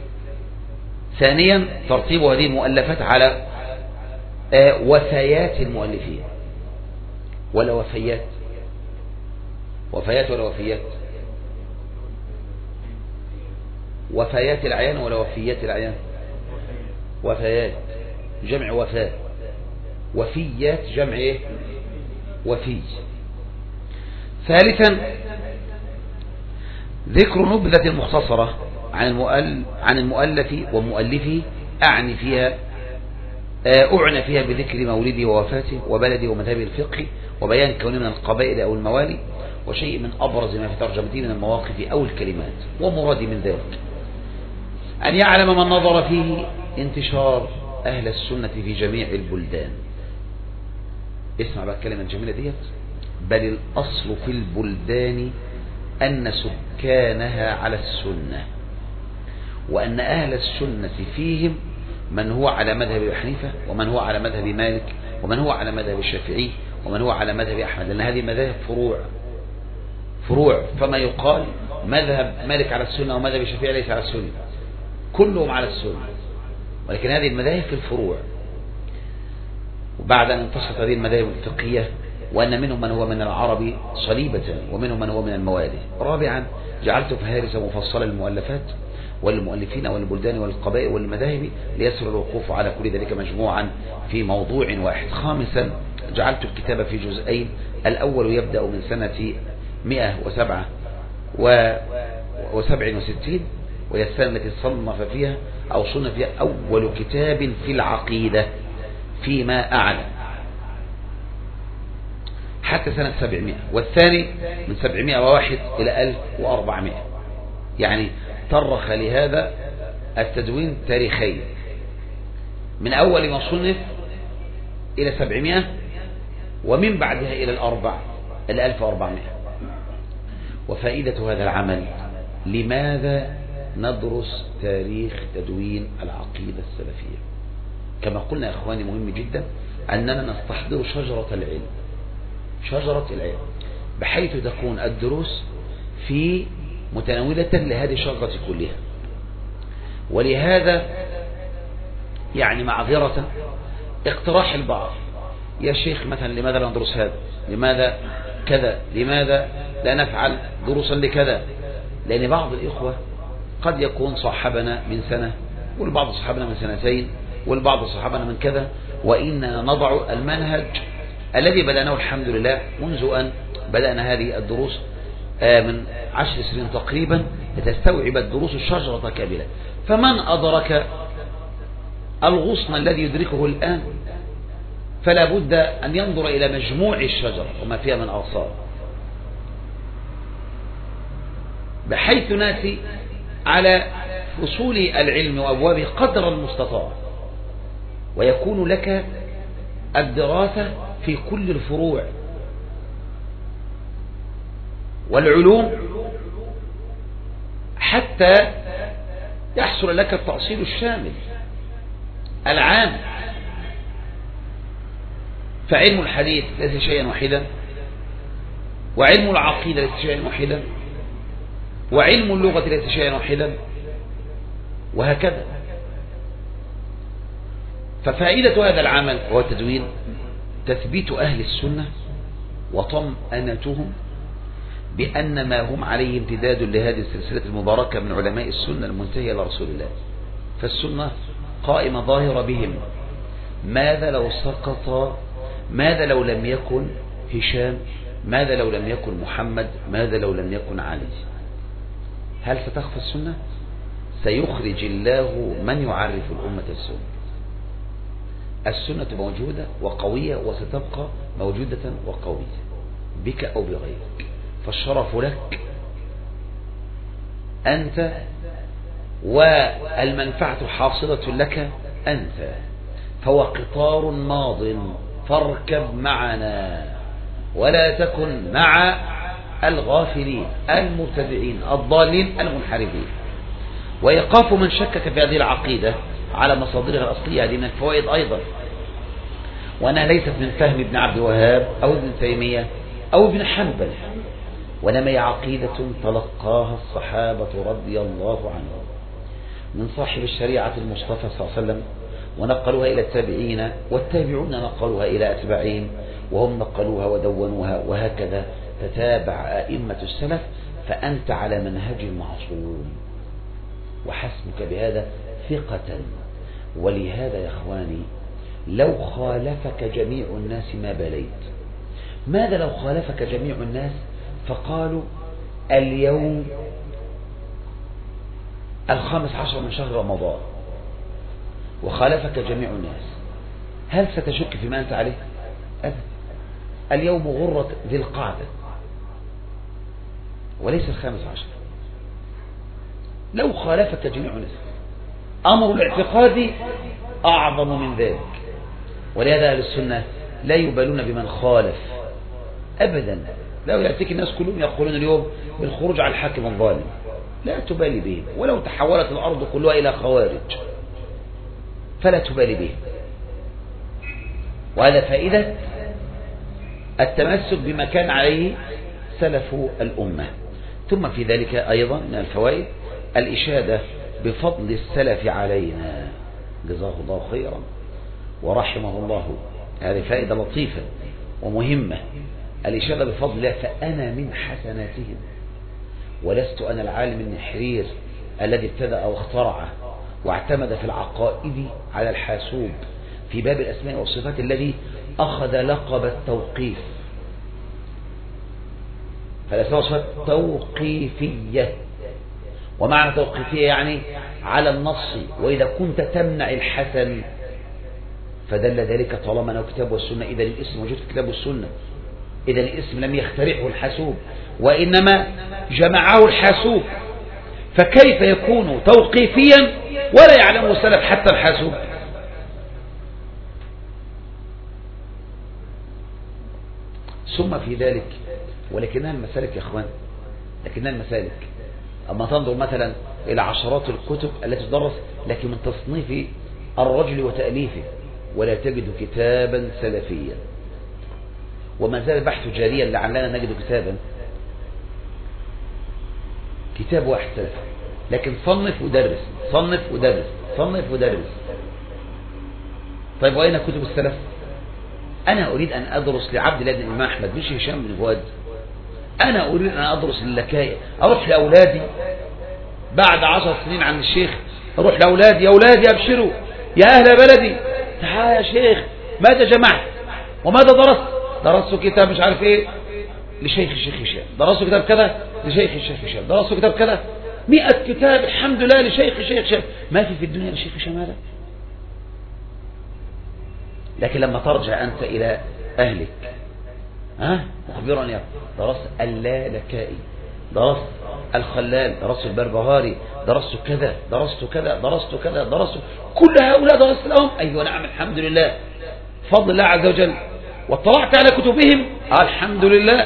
ثانيا ترتيب هذه المؤلفات على وفيات المؤلفين، ولا وفيات وفيات ولا وفيات وفيات العيان ولا وفيات العيان وفيات جمع وفاة، وفيات جمع ايه وفي. ثالثا ذكر نبذة مختصرة عن المؤلف عن المؤلف ومؤلفه، أعني فيها أعنى فيها بذكر مولده ووفاته وبلده ومذهبه الفقهي وبيان كونه من القبائل أو الموالي وشيء من أبرز ما في ترجمته من المواقف أو الكلمات. ومرادي من ذلك أن يعلم من نظر فيه انتشار أهل السنة في جميع البلدان. اسمع بقى الكلمة الجميلة ديت: بل الأصل في البلدان أن سكانها على السنة، وأن أهل السنة فيهم من هو على مذهب أبي حنيفة ومن هو على مذهب مالك ومن هو على مذهب الشافعي ومن هو على مذهب أحمد، لأن هذه مذاهب فروع فروع فما يقال مذهب مالك على السنة ومذهب الشافعي ليس على السنة، كلهم على السنة، ولكن هذه المذاهب في الفروع. وبعد أن انتشرت هذه المذاهب الفقهية وأن منهم من هو من العرب صليبة ومنهم من هو من الموالي. رابعا جعلت فهارس مفصلة للمؤلفات والمؤلفين والبلدان والقبائل والمذاهب ليسر الوقوف على كل ذلك مجموعا في موضوع واحد. خامسا جعلت الكتاب في جزئين، الأول يبدأ من سنة مئة وسبعة وسبع وستين وهي السنة التي صنف فيها أو صنف فيها أول كتاب في العقيدة فيما أعلم حتى سنة سبعمائة، والثاني من سبعمائة وواحد إلى ألف وأربعمائة، يعني طرخ لهذا التدوين تاريخين من أول ما صنف إلى سبعمائة ومن بعدها إلى الأربع إلى ألف وأربعمائة. وفائدة هذا العمل: لماذا ندرس تاريخ تدوين العقيدة السلفية؟ كما قلنا يا إخواني مهم جدا أننا نستحضر شجرة العلم شجرة العلم بحيث تكون الدروس في متناولة لهذه الشجرة كلها. ولهذا يعني معذرة اقتراح البعض: يا شيخ مثلا لماذا لا ندرس هذا، لماذا كذا، لماذا لا نفعل دروسا لكذا؟ لأن بعض الإخوة قد يكون صاحبنا من سنة، والبعض صاحبنا من سنتين، والبعض صاحبنا من كذا، وإننا نضع المنهج الذي بدأناه الحمد لله منذ أن بدأنا هذه الدروس من عشر سنين تقريبا لتستوعب الدروس الشجرة كاملة. فمن أدرك الغصن الذي يدركه الآن فلا بد أن ينظر إلى مجموع الشجرة وما فيها من آثار، بحيث ناتي على فصول العلم وأبوابه قدر المستطاع، ويكون لك الدراسة في كل الفروع والعلوم حتى يحصل لك التأصيل الشامل العام. فعلم الحديث ليس شيئا واحدا، وعلم العقيدة ليس شيئا واحدا، وعلم اللغة ليس شيئا واحدا، وهكذا. ففائدة هذا العمل وهو التدوين تثبيت أهل السنة وطمأنتهم بأن ما هم عليه امتداد لهذه السلسلة المباركة من علماء السنة المنتهية إلى رسول الله. فالسنة قائمة ظاهرة بهم. ماذا لو سقط؟ ماذا لو لم يكن هشام؟ ماذا لو لم يكن محمد؟ ماذا لو لم يكن علي؟ هل ستخفى السنة؟ سيخرج الله من يعرف الأمة السنة. السنة موجودة وقوية وستبقى موجودة وقوية بك أو بغيرك، فالشرف لك أنت والمنفعة حاصلة لك أنت. فهو قطار ماض فاركب معنا ولا تكن مع الغافلين المبتدعين الضالين المنحرفين. وإيقاف من شكك في هذه العقيدة على مصادرها الأصلية هذه من الفوائد أيضا، وأنها ليست من فهم ابن عبد الوهاب أو ابن تيمية أو ابن حنبل، وإنما هي عقيدة تلقاها الصحابة رضي الله عنهم من صاحب الشريعة المصطفى صلى الله عليه وسلم، ونقلوها إلى التابعين، والتابعون نقلوها إلى أتباعهم، وهم نقلوها ودونوها، وهكذا تتابع أئمة السلف. فأنت على منهج معصوم وحسبك بهذا ثقة. ولهذا يا إخواني لو خالفك جميع الناس ما بليت. ماذا لو خالفك جميع الناس فقالوا اليوم الخامس عشر من شهر رمضان، وخالفك جميع الناس هل ستشك فيما أنت عليه؟ أبدا. اليوم غرة ذي القعدة وليس الخامس عشر. لو خالفك جميع الناس أمر الاعتقاد أعظم من ذلك، ولهذا أهل السنة لا يبالون بمن خالف أبدا. لو يأتيك الناس كلهم يقولون اليوم بالخروج على الحاكم الظالم، لا تبالي بهم، ولو تحولت الأرض كلها إلى خوارج فلا تبالي بهم. وهذا فائدة التمسك بما كان عليه سلف الأمة. ثم في ذلك أيضا من الفوائد الإشادة بفضل السلف علينا، جزاه الله خيرا ورحمه الله. هذه فائدة لطيفة ومهمة، الإشادة بفضل الله. فأنا من حسناتهم، ولست أنا العالم النحرير الذي ابتدأ واخترع واعتمد في العقائد على الحاسوب في باب الأسماء والصفات الذي أخذ لقب التوقيف. فالأسماء والصفات توقيفية، ومعنى توقيفية يعني على النص، وإذا كنت تمنع الحسن فدل ذلك طالما أنه كتاب والسنة إذا الاسم موجود في الكتاب والسنة، إذا الاسم لم يخترعه الحاسوب وإنما جمعه الحاسوب، فكيف يكون توقيفيا ولا يعلمه السلف حتى الحاسوب؟ ثم في ذلك ولكنها المسالك يا اخوان، لكنها المسالك. أما تنظر مثلا إلى عشرات الكتب التي تدرس لكن من تصنيف الرجل وتأليفه، ولا تجد كتابا سلفيا، وما زال البحث جاريا لعلنا نجد كتابا كتاب واحد سلفي، لكن صنف ودرس صنف ودرس صنف ودرس. طيب وأين كتب السلف؟ أنا أريد أن أدرس لعبد الله بن الإمام أحمد مش هشام بن فؤاد. أنا أريد أن أدرس للكاية، أروح لأولادي بعد عشر سنين عن الشيخ، أروح لأولادي: يا أولادي أبشروا يا أهل بلدي، تعال يا شيخ ماذا جمعت وماذا درست؟ درست كتاب مش عارف إيه لشيخ الشيخ هشام، درست كتاب كذا لشيخ الشيخ هشام، درست كتاب كذا مئة كتاب الحمد لله لشيخ الشيخ هشام. ما في في الدنيا لشيخ هشام هذا. لكن لما ترجع أنت إلى أهلك ها مخبرا يا درست اللالكائي، درست الخلال، درست البربهاري، درست كذا درست كذا درست كذا درست كل هؤلاء درست لهم. أيوة نعم الحمد لله فضل الله عز وجل. واطلعت على كتبهم الحمد لله.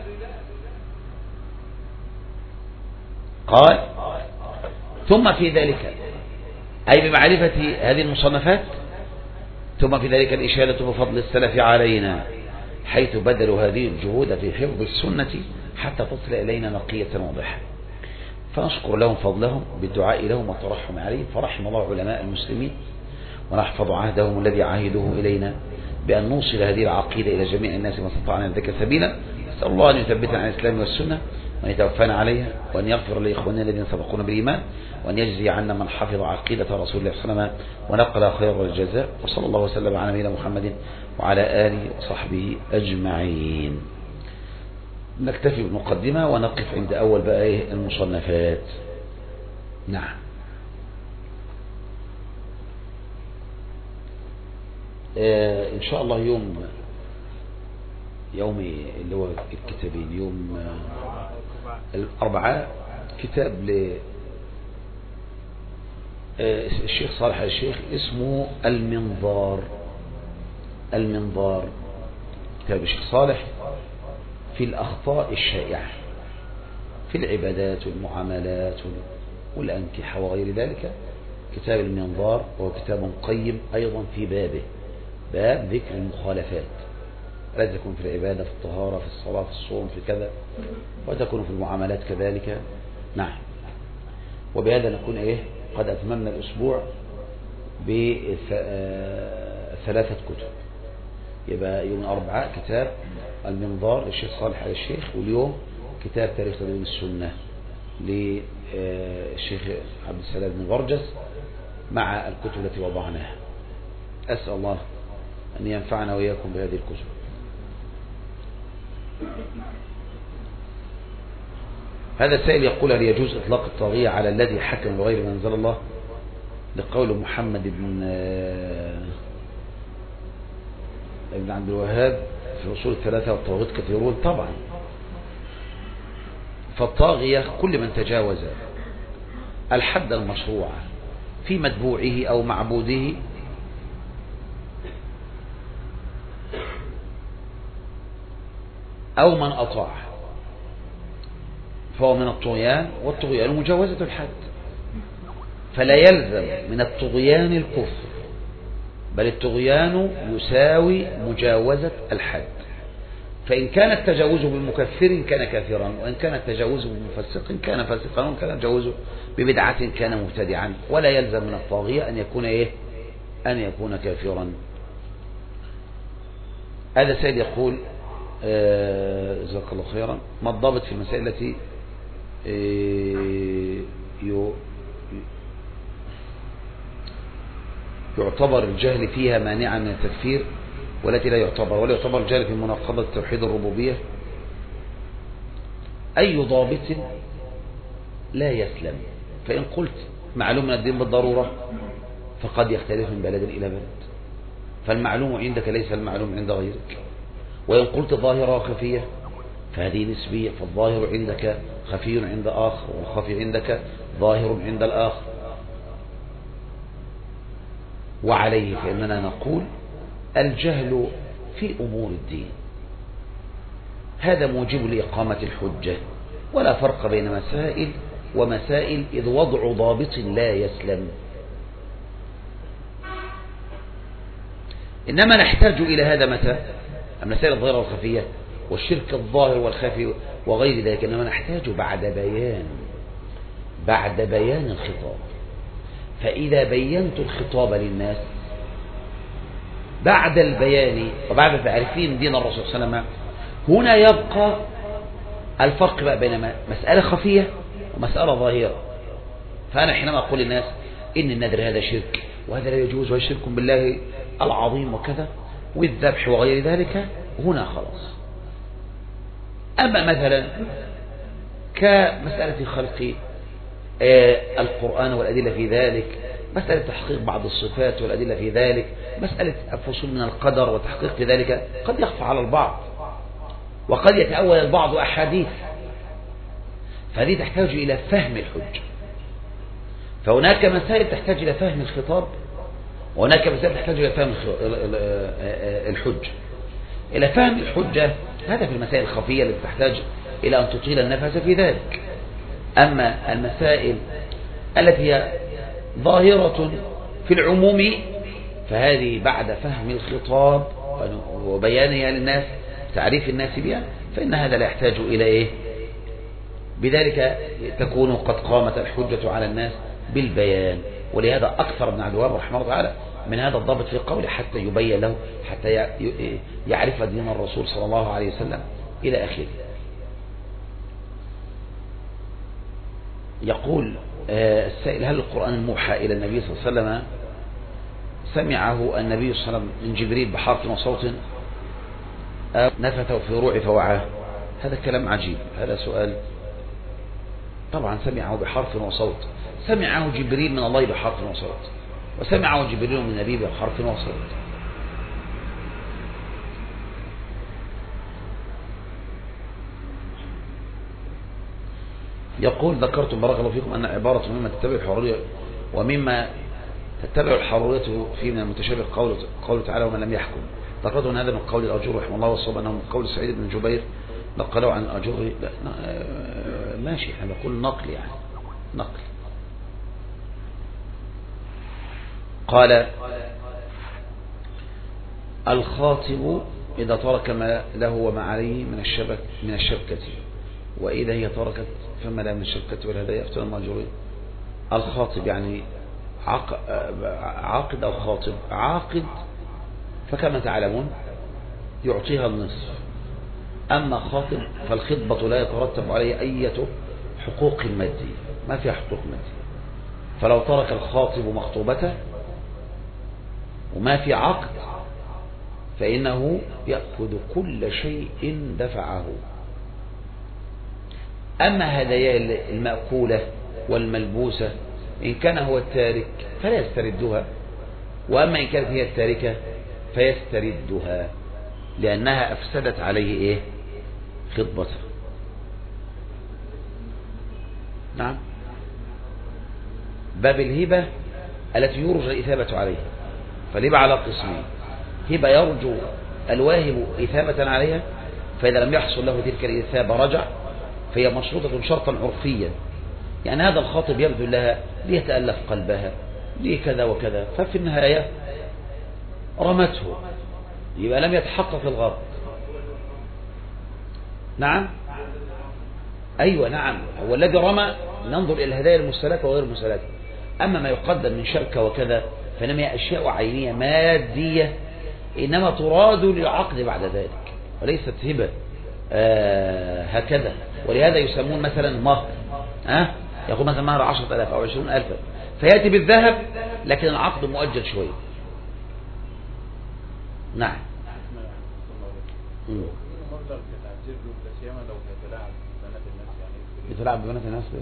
قال ثم في ذلك أي بمعرفة هذه المصنفات، ثم في ذلك الإشادة بفضل السلف علينا حيث بذلوا هذه الجهود في حفظ السنة حتى تصل إلينا نقية واضحة، فنشكر لهم فضلهم بالدعاء لهم والترحم عليهم، فرحم الله علماء المسلمين، ونحفظ عهدهم الذي عاهدوه إلينا بأن نوصل هذه العقيدة إلى جميع الناس ما استطعنا ذلك سبيلا. نسأل الله أن يثبتنا على الإسلام والسنة وأن يتوفانا عليها، وأن يغفر لإخواننا الذين سبقونا بالإيمان، وأن يجزي عنا من حفظ عقيدة رسول الله صلى الله عليه وسلم ونقل خير الجزاء. وصلى الله وسلم على نبينا محمد وعلى آله وصحبه أجمعين. نكتفي بالمقدمة ونقف عند أول بقى إيه المصنفات. نعم. آه إن شاء الله يوم يوم اللي هو الكتابين يوم آه الأربعاء كتاب ل آه الشيخ صالح الشيخ اسمه المنظار. المنظار كتاب الشيخ صالح في الأخطاء الشائعة في العبادات والمعاملات والأنكحة وغير ذلك. كتاب المنظار وهو كتاب قيم أيضا في بابه، باب ذكر المخالفات التي تكون في العبادة، في الطهارة، في الصلاة، في الصوم، في كذا، وتكون في المعاملات كذلك. نعم. وبهذا نكون إيه قد أتممنا الأسبوع بثلاثة كتب. يبقى يوم الأربعاء كتاب المنظار للشيخ صالح آل الشيخ، واليوم كتاب تاريخ تدوين السنة للشيخ عبد السلام بن برجس مع الكتب التي وضعناها. أسأل الله أن ينفعنا وإياكم بهذه الكتب. هذا السائل يقول: هل يجوز إطلاق الطاغية على الذي حكم بغير ما أنزل الله؟ لقول محمد بن ابن عبد الوهاب في أصول الثلاثة والطواغيت كثيرون طبعا. فالطاغية كل من تجاوز الحد المشروع في متبوعه أو معبوده أو من أطاع فهو من الطغيان، والطغيان مجاوزة الحد، فلا يلزم من الطغيان الكفر، بل الطغيان يساوي مجاوزة الحد. فإن كان التجاوز بمكفر كان كافرا، وإن كان التجاوز بمفسق كان فاسقا، وإن كان التجاوز ببدعة كان مبتدعا، ولا يلزم من الطاغية أن يكون إيه؟ أن يكون كافرا. هذا سيد يقول جزاك الله خيرا، ما الضابط في المسائل التي يعتبر الجهل فيها مانعا من التكفير، والتي لا يعتبر، ولا يعتبر الجهل في مناقضة توحيد الربوبية؟ أي ضابط لا يسلم. فإن قلت معلوم من الدين بالضرورة فقد يختلف من بلد إلى بلد، فالمعلوم عندك ليس المعلوم عند غيرك. وإن قلت ظاهرة خفية فهذه نسبية، فالظاهر عندك خفي عند آخر، والخفي عندك ظاهر عند الآخر. وعليه فإننا نقول الجهل في أمور الدين هذا موجب لإقامة الحجة، ولا فرق بين مسائل ومسائل، إذ وضع ضابط لا يسلم. إنما نحتاج إلى هذا متى؟ المسائل الظاهرة والخفية والشرك الظاهر والخفي وغير ذلك، إنما نحتاج بعد بيان بعد بيان الخطاب. فإذا بينت الخطاب للناس بعد البيان وبعد تعريفهم دين الرسول صلى الله عليه وسلم، هنا يبقى الفرق بقى بين مسألة خفية ومسألة ظاهرة. فأنا حينما أقول للناس إن النذر هذا شرك وهذا لا يجوز وهو شرك بالله العظيم وكذا والذبح وغير ذلك، هنا خلاص. أما مثلا كمسألة خلق القرآن والأدلة في ذلك، مسألة تحقيق بعض الصفات والأدلة في ذلك، مسألة الفصول من القدر وتحقيق في ذلك، قد يخفى على البعض وقد يتأول البعض أحاديث، فهذه تحتاج إلى فهم الحج. فهناك مسائل تحتاج إلى فهم الخطاب، وهناك مسائل تحتاج إلى فهم الحج. إلى فهم الحجة هذا في المسائل الخفية التي تحتاج إلى أن تطيل النفس في ذلك. أما المسائل التي هي ظاهرة في العموم فهذه بعد فهم الخطاب وبيانها للناس، تعريف الناس بها، فإن هذا لا يحتاج إلى إيه؟ بذلك تكون قد قامت الحجة على الناس بالبيان. ولهذا أكثر ابن عبد الوهاب رحمه الله تعالى من هذا الضابط في قوله حتى يبين له، حتى يعرف دين الرسول صلى الله عليه وسلم إلى آخره. يقول السائل: هل القرآن الموحى إلى النبي صلى الله عليه وسلم سمعه النبي صلى الله عليه وسلم من جبريل بحرف وصوت أو نفثه في روعه فوعاه؟ هذا كلام عجيب، هذا سؤال. طبعا سمعه بحرف وصوت، سمعه جبريل من الله بحرف وصوت، وسمعه جبريل من النبي بحرف وصوت. يقول: ذكرتم بارك الله فيكم أن عبارة مما تتبع الحرية ومما تتبع الحرية فيه من المتشابه قوله قول تعالى: ومن لم يحكم. ذكرت أن هذا من قول الأجر رحمه الله، والصواب أنه من قول سعيد بن جبير نقلوا عن الأجر. لا ماشي، احنا بنقول نقل، يعني نقل. قال: الخاطب إذا ترك ما له وما عليه من الشبك من الشبكة، وإذا هي تركت فما لا من الشبكة والهدايا أفتى المأجورين. الخاطب يعني عاقد أو خاطب. عاقد فكما تعلمون يعطيها النصف، أما خاطب فالخطبة لا يترتب عليه أي حقوق مادية، ما فيها حقوق مادية. فلو ترك الخاطب مخطوبته وما في عقد فإنه يأخذ كل شيء دفعه. أما هدايا المأكولة والملبوسة إن كان هو التارك فلا يستردها، وأما إن كانت هي التاركة فيستردها. لأنها أفسدت عليه إيه؟ خطبته. نعم. باب الهبة التي يرجى الإثابة عليها، فالهبة على قسمين: هبة يرجو الواهب إثابة عليها، فإذا لم يحصل له تلك الإثابة رجع، فهي مشروطة شرطا عرفيا، يعني هذا الخاطب يبذل لها ليتألف قلبها لكذا وكذا، ففي النهاية رمته، يبقى لم يتحقق الغرض. نعم. أيوة نعم، هو الذي رمى ننظر إلى الهدايا المستهلكة وغير المستهلكة. أما ما يقدم من شركة وكذا فإنما هي أشياء عينية مادية، إنما تراد للعقد بعد ذلك، وليست هبة آه هكذا. ولهذا يسمون مثلا مهر، ها أه؟ يقول مثلا مهر عشرة آلاف أو عشرون ألفا، فيأتي بالذهب لكن العقد مؤجل شوية. نعم. مم. يتلاعب ببنات الناس ليه؟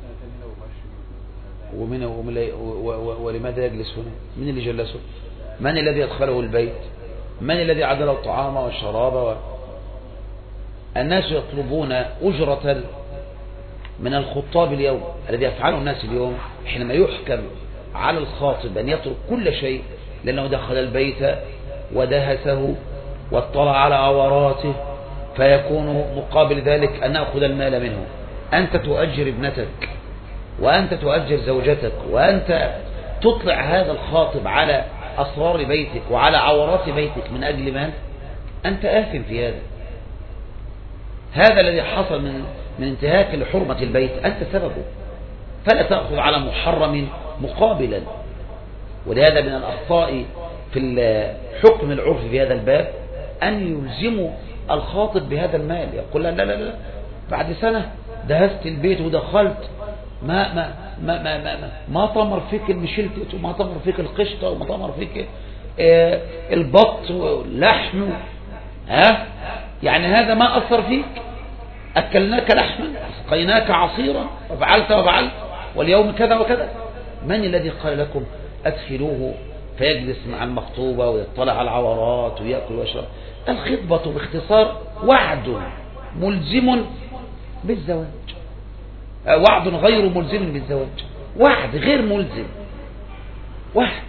ومن ومن ولماذا يجلس هنا؟ من اللي جلسه؟ من الذي أدخله البيت؟ من الذي عدل الطعام والشراب و... الناس يطلبون أجرة من الخطاب اليوم. الذي يفعله الناس اليوم حينما يحكم على الخاطب أن يترك كل شيء لأنه دخل البيت ودهسه واطلع على عوراته، فيكون مقابل ذلك أن نأخذ المال منه. أنت تؤجر ابنتك وأنت تؤجر زوجتك وأنت تطلع هذا الخاطب على أسرار بيتك وعلى عورات بيتك من أجل مال، أنت آثم في هذا. هذا الذي حصل من من انتهاك لحرمة البيت أنت سببه، فلا تأخذ على محرم مقابلا. ولهذا من الأخطاء في الحكم العرفي في هذا الباب أن يلزموا الخاطب بهذا المال، يقول لا لا لا, لا. بعد سنة دهست البيت ودخلت ما ما ما ما ما, ما, ما طمر فيك المشلتت وما طمر فيك القشطة وما طمر فيك آه البط واللحم، ها يعني هذا ما أثر فيك؟ أكلناك لحما سقيناك عصيرا وفعلت وفعلت واليوم كذا وكذا. من الذي قال لكم أدخلوه فيجلس مع المخطوبة ويطلع على العورات ويأكل ويشرب؟ الخطبة باختصار وعد ملزم بالزواج، وعد غير ملزم بالزواج، وعد غير ملزم، وعد.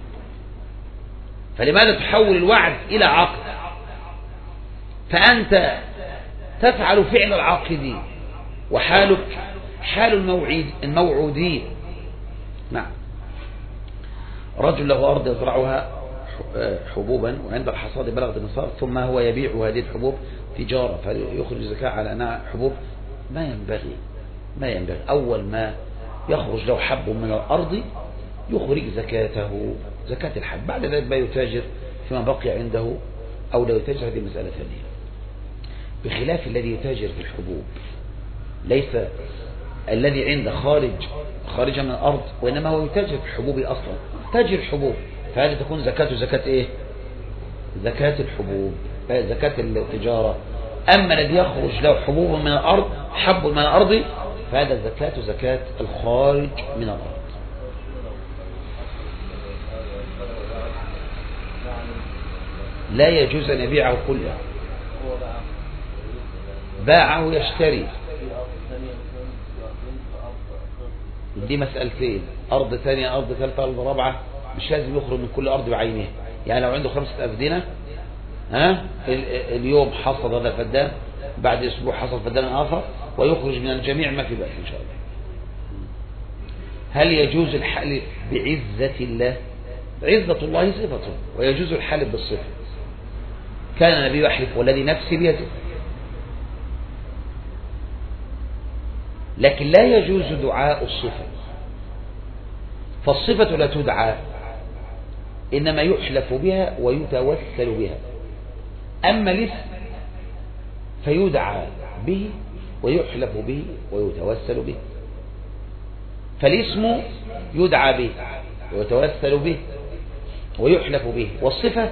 فلماذا تحول الوعد إلى عقد؟ فأنت تفعل فعل العاقدين وحالك حال الموعد الموعودين. نعم. رجل له أرض يزرعها حبوبا وعند الحصاد بلغت النصاب، ثم هو يبيع هذه الحبوب تجارة فيخرج زكاة على أنها حبوب. ما ينبغي ما ينبغي أول ما يخرج له حب من الأرض يخرج زكاته زكاة الحب، بعد ذلك ما يتاجر فيما بقي عنده أو لا يتاجر، هذه مسألة ثانية. بخلاف الذي يتاجر في الحبوب، ليس الذي عنده خارج خارجا من الأرض، وإنما هو يتاجر في الحبوب أصلا، تاجر الحبوب، فهذه تكون زكاته زكاة إيه؟ زكاة الحبوب، زكاة التجارة. أما الذي يخرج له حبوب من الأرض حب من الأرض فهذا زكاة زكاة الخارج من الأرض. لا يجوز أن يبيعه كله، باعه يشتري. دي مسألتين، أرض ثانية أرض ثالثة أرض رابعة، مش لازم يخرج من كل أرض بعينها. يعني لو عنده خمسة أفدنة، ها اليوم حصد هذا الفدان، بعد أسبوع حصد فدان آخر، ويخرج من الجميع ما في بأس إن شاء الله. هل يجوز الحلف بعزة الله؟ عزة الله صفته ويجوز الحلف بالصفة. كان النبي يحلف والذي نفسي بيده، لكن لا يجوز دعاء الصفة، فالصفة لا تدعى، إنما يحلف بها ويتوسل بها. أما الاسم فيدعى به ويحلف به ويتوسل به. فالاسم يدعى به ويتوسل به ويحلف به، والصفة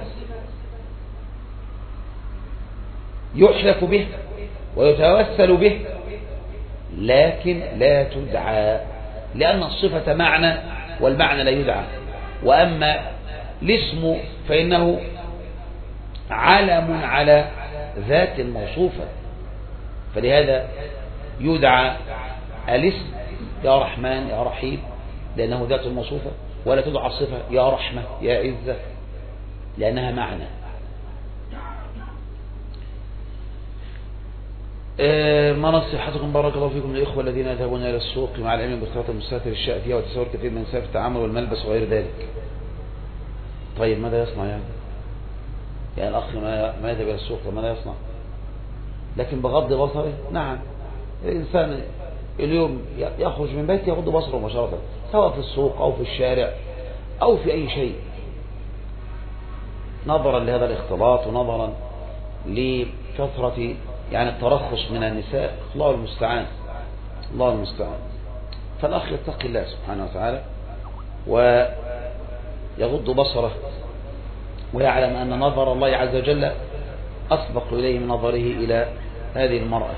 يحلف به ويتوسل به لكن لا تدعى، لأن الصفة معنى والمعنى لا يدعى. وأما الاسم فإنه علم على ذات موصوفة، فلهذا يدعى الاسم يا رحمن يا رحيم لأنه ذات موصوفة، ولا تدعى الصفة يا رحمة يا عزة لأنها معنى. ما نصيحتكم بارك الله فيكم للإخوة الذين يذهبون إلى السوق مع العلم باختلاط المستهتر الشائع فيها وتساهل كثير من سائر التعامل والملبس وغير ذلك؟ طيب ماذا يصنع يعني؟ يعني الأخ ما يذهب إلى السوق ماذا يصنع؟ لكن بغض بصره نعم، الإنسان اليوم يخرج من بيته يغض بصره مباشرة، سواء في السوق أو في الشارع أو في أي شيء، نظرا لهذا الاختلاط ونظرا لكثرة يعني الترخص من النساء. الله المستعان الله المستعان. فالأخ يتقي الله سبحانه وتعالى ويغض بصره ويعلم أن نظر الله عز وجل أسبق إليه من نظره إلى هذه المرأة.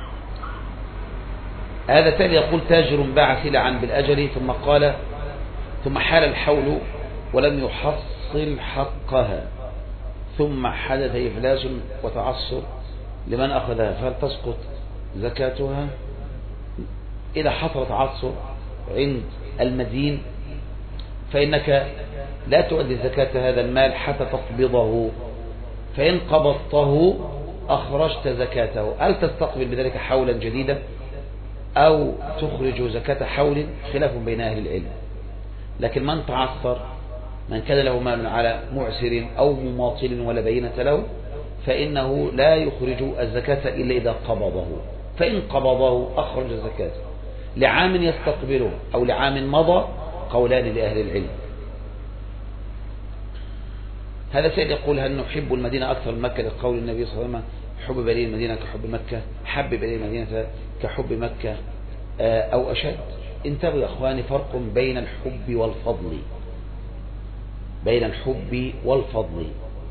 هذا تالي يقول تاجر باع سلعا بالأجل ثم قال ثم حال الحول ولم يحصل حقها ثم حدث إفلاس وتعثر لمن أخذها، فهل تسقط زكاتها؟ إذا حصل تعثر عند المدين فإنك لا تؤدي زكاة هذا المال حتى تقبضه، فإن قبضته أخرجت زكاته. هل تستقبل بذلك حولا جديدا أو تخرج زكاة حول؟ خلاف بين أهل العلم. لكن من تعثر من كان له مال على معسر أو مماطل ولا بينة له فإنه لا يخرج الزكاة إلا إذا قبضه، فإن قبضه أخرج زكاته لعام يستقبله أو لعام مضى، قولان لأهل العلم. هذا سيد يقول هل نحب المدينة أكثر من مكة لقول النبي صلى الله عليه وسلم حب إلي المدينة كحب مكة، حبب إلي المدينة كحب مكة أو أشد؟ انتبهوا يا أخواني، فرق بين الحب والفضل، بين الحب والفضل.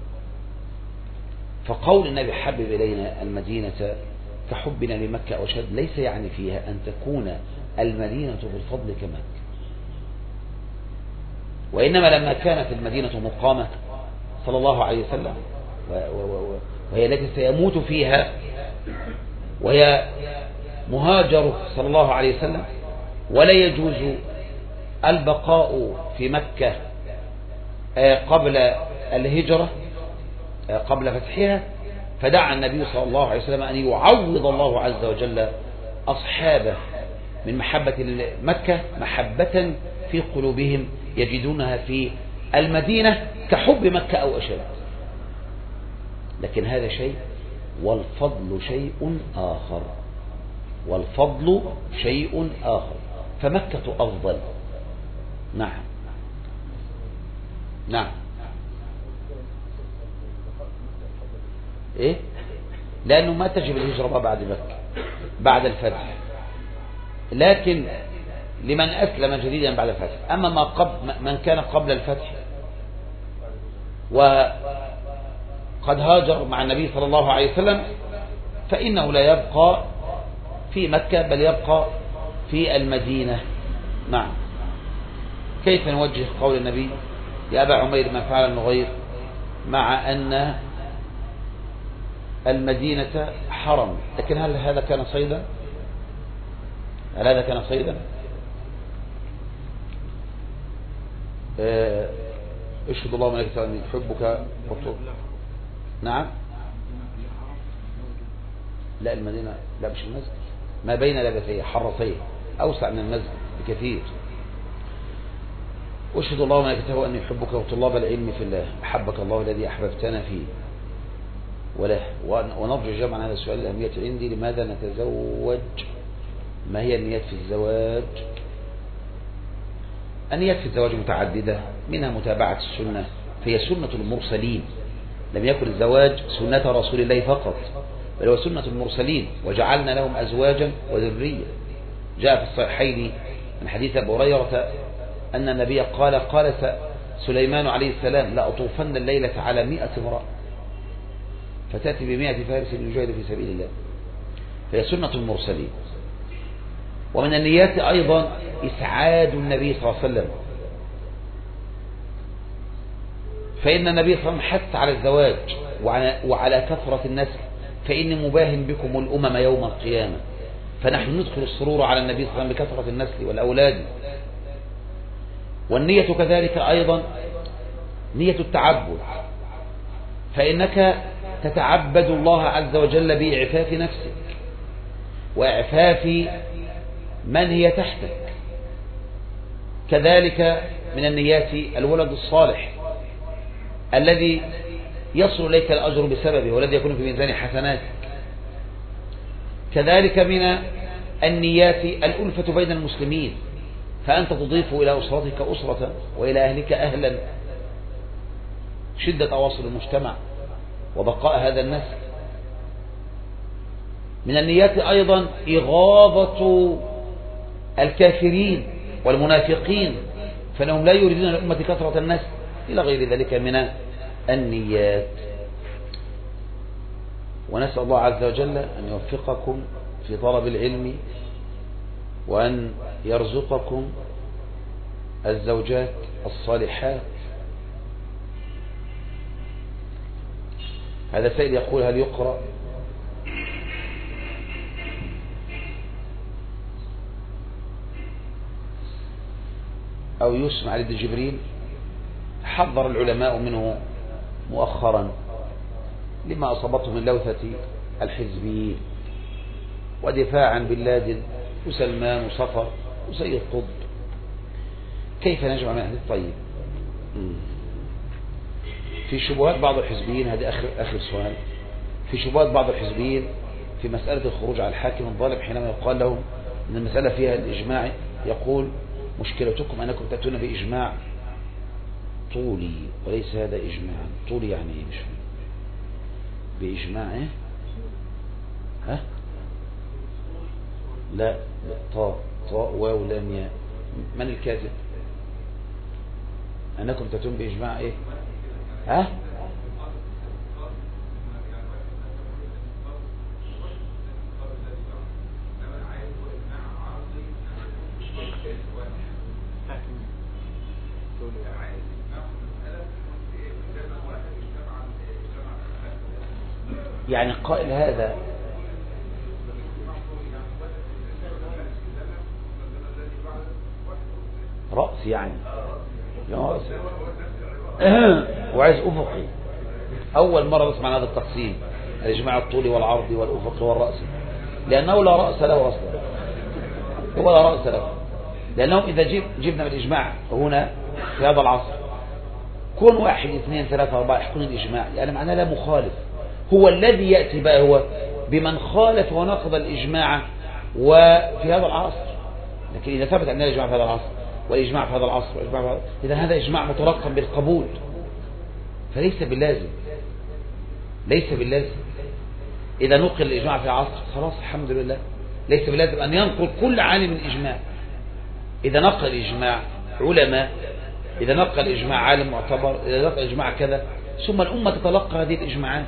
فقول النبي حبب إلينا المدينة كحبنا لمكة أو أشد ليس يعني فيها أن تكون المدينة بالفضل كمكة، وإنما لما كانت المدينة مقامة صلى الله عليه وسلم وهي التي سيموت فيها وهي مهاجر صلى الله عليه وسلم ولا يجوز البقاء في مكة قبل الهجرة قبل فتحها، فدعا النبي صلى الله عليه وسلم أن يعوض الله عز وجل أصحابه من محبة مكة محبة في قلوبهم يجدونها في المدينة كحب مكة أو أشد. لكن هذا شيء والفضل شيء آخر، والفضل شيء آخر، فمكة أفضل. نعم نعم. إيه؟ لأنه ما تجب الهجرة بعد مكة بعد الفتح، لكن لمن أسلم جديدا بعد الفتح. أما ما قبل من كان قبل الفتح وقد هاجر مع النبي صلى الله عليه وسلم فإنه لا يبقى في مكة بل يبقى في المدينة. نعم. كيف نوجه قول النبي يا أبا عمير ما فعل النغير مع أن المدينة حرم؟ لكن هل هذا كان صيدا؟ هل هذا كان صيدا؟ اشهد الله وملائكته أن يحبك وطول. نعم. لا المدينة لا مش المسجد، ما بين لبتيه حرتين أوسع من المسجد بكثير. اشهد الله وملائكته أن يحبك وطلاب العلم في الله أحبك الله الذي أحببتنا فيه وله. ونرجو جمعا عن هذا السؤال الأهمية عندي، لماذا نتزوج؟ ما هي النيات في الزواج؟ النيات في الزواج متعددة، منها متابعة السنة فهي سنة المرسلين، لم يكن الزواج سنة رسول الله فقط بل هو سنة المرسلين، وجعلنا لهم أزواجا وذرية. جاء في الصحيحين من حديث أبي هريرة أن النبي قال قال سليمان عليه السلام لأطوفن الليلة على مئة امرأة فتأتي بمئة فارس يجاهد في سبيل الله، فهي سنة المرسلين. ومن النيات أيضا إسعاد النبي صلى الله عليه وسلم، فإن النبي صلى الله عليه وسلم حث على الزواج وعلى, وعلى كثرة النسل، فإني مباهن بكم الأمم يوم القيامة. فنحن ندخل السرور على النبي صلى الله عليه وسلم بكثرة النسل والأولاد. والنية كذلك أيضا نية التعبد، فإنك تتعبد الله عز وجل بإعفاف نفسك وإعفاف من هي تحتك. كذلك من النيات الولد الصالح الذي يصل إليك الأجر بسببه والذي يكون في ميزان حسناتك. كذلك من النيات الألفة بين المسلمين، فأنت تضيف إلى أسرتك أسرة وإلى أهلك أهلا، شدة تواصل المجتمع وبقاء هذا النسل. من النيات أيضا إغاظة الكافرين والمنافقين، فإنهم لا يريدون الأمة كثرة النسل، إلى غير ذلك من النيات. ونسأل الله عز وجل أن يوفقكم في طلب العلم، وأن يرزقكم الزوجات الصالحات. هذا سائل يقول: هل يقرأ أو يسمع لدى جبريل؟ حذر العلماء منه مؤخرا لما أصابته من لوثة الحزبيين، ودفاعا بن لادن وسلمان وصفر وسيد قطب. كيف نجمع من أهل الطيب؟ في شبهات بعض الحزبيين، هذه آخر, آخر سؤال، في شبهات بعض الحزبيين في مسألة الخروج على الحاكم الظالم، حينما يقال لهم أن المسألة فيها الإجماع، يقول: مشكلتكم أنكم تأتون بإجماع طولي وليس هذا إجماع طولي. يعني إيه؟ مش بإجماع إيه؟ ها؟ لا، طاء طاء واو لام ياء. من الكاتب؟ أنكم تأتون بإجماع إيه؟ ها؟ يعني قائل هذا رأس، يعني رأس وعايز أفقي. أول مرة نسمع هذا التقسيم، الإجماع الطولي والعرضي والأفقي والرأسي، لأنه لا رأس له أصلا، هو لا رأس له. لأنهم إذا جيب جبنا بالإجماع هنا في هذا العصر، كون واحد اثنين ثلاثة أربعة يحكون الإجماع، يعني معناه لا مخالف. هو الذي يأتي بقى هو بمن خالف ونقض الإجماع وفي هذا العصر. لكن إذا ثبت أن الإجماع في هذا العصر والإجماع في هذا العصر والإجماع في هذا، إذا هذا إجماع مترقم بالقبول، فليس باللازم ليس باللازم إذا نقل الإجماع في العصر خلاص الحمد لله، ليس باللازم أن ينقل كل عالم الإجماع. إذا نقل الإجماع علماء، إذا نقل الإجماع عالم معتبر، إذا نقل الإجماع كذا، ثم الأمة تتلقى هذه الإجماعات.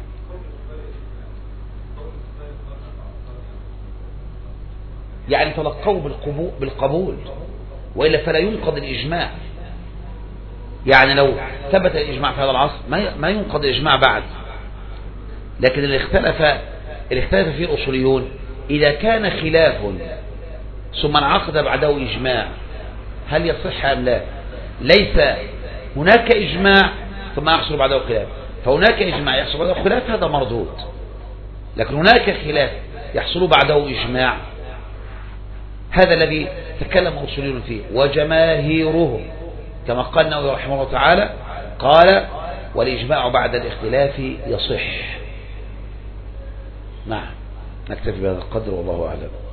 يعني تلقوا بالقبول، وإلا فلا ينقض الإجماع. يعني لو ثبت الإجماع في هذا العصر ما ينقض الإجماع بعد. لكن اللي اختلف اللي اختلف فيه الأصوليون، إذا كان خلاف ثم انعقد بعده إجماع هل يصح أم لا؟ ليس هناك إجماع ثم يحصل بعده خلاف، فهناك إجماع يحصل بعده خلاف هذا مردود. لكن هناك خلاف يحصل بعده إجماع، هذا الذي تكلم أصوليون فيه. وجماهيرهم كما قال النووي رحمه الله تعالى قال: والإجماع بعد الاختلاف يصح. نعم، نكتفي بهذا القدر والله أعلم.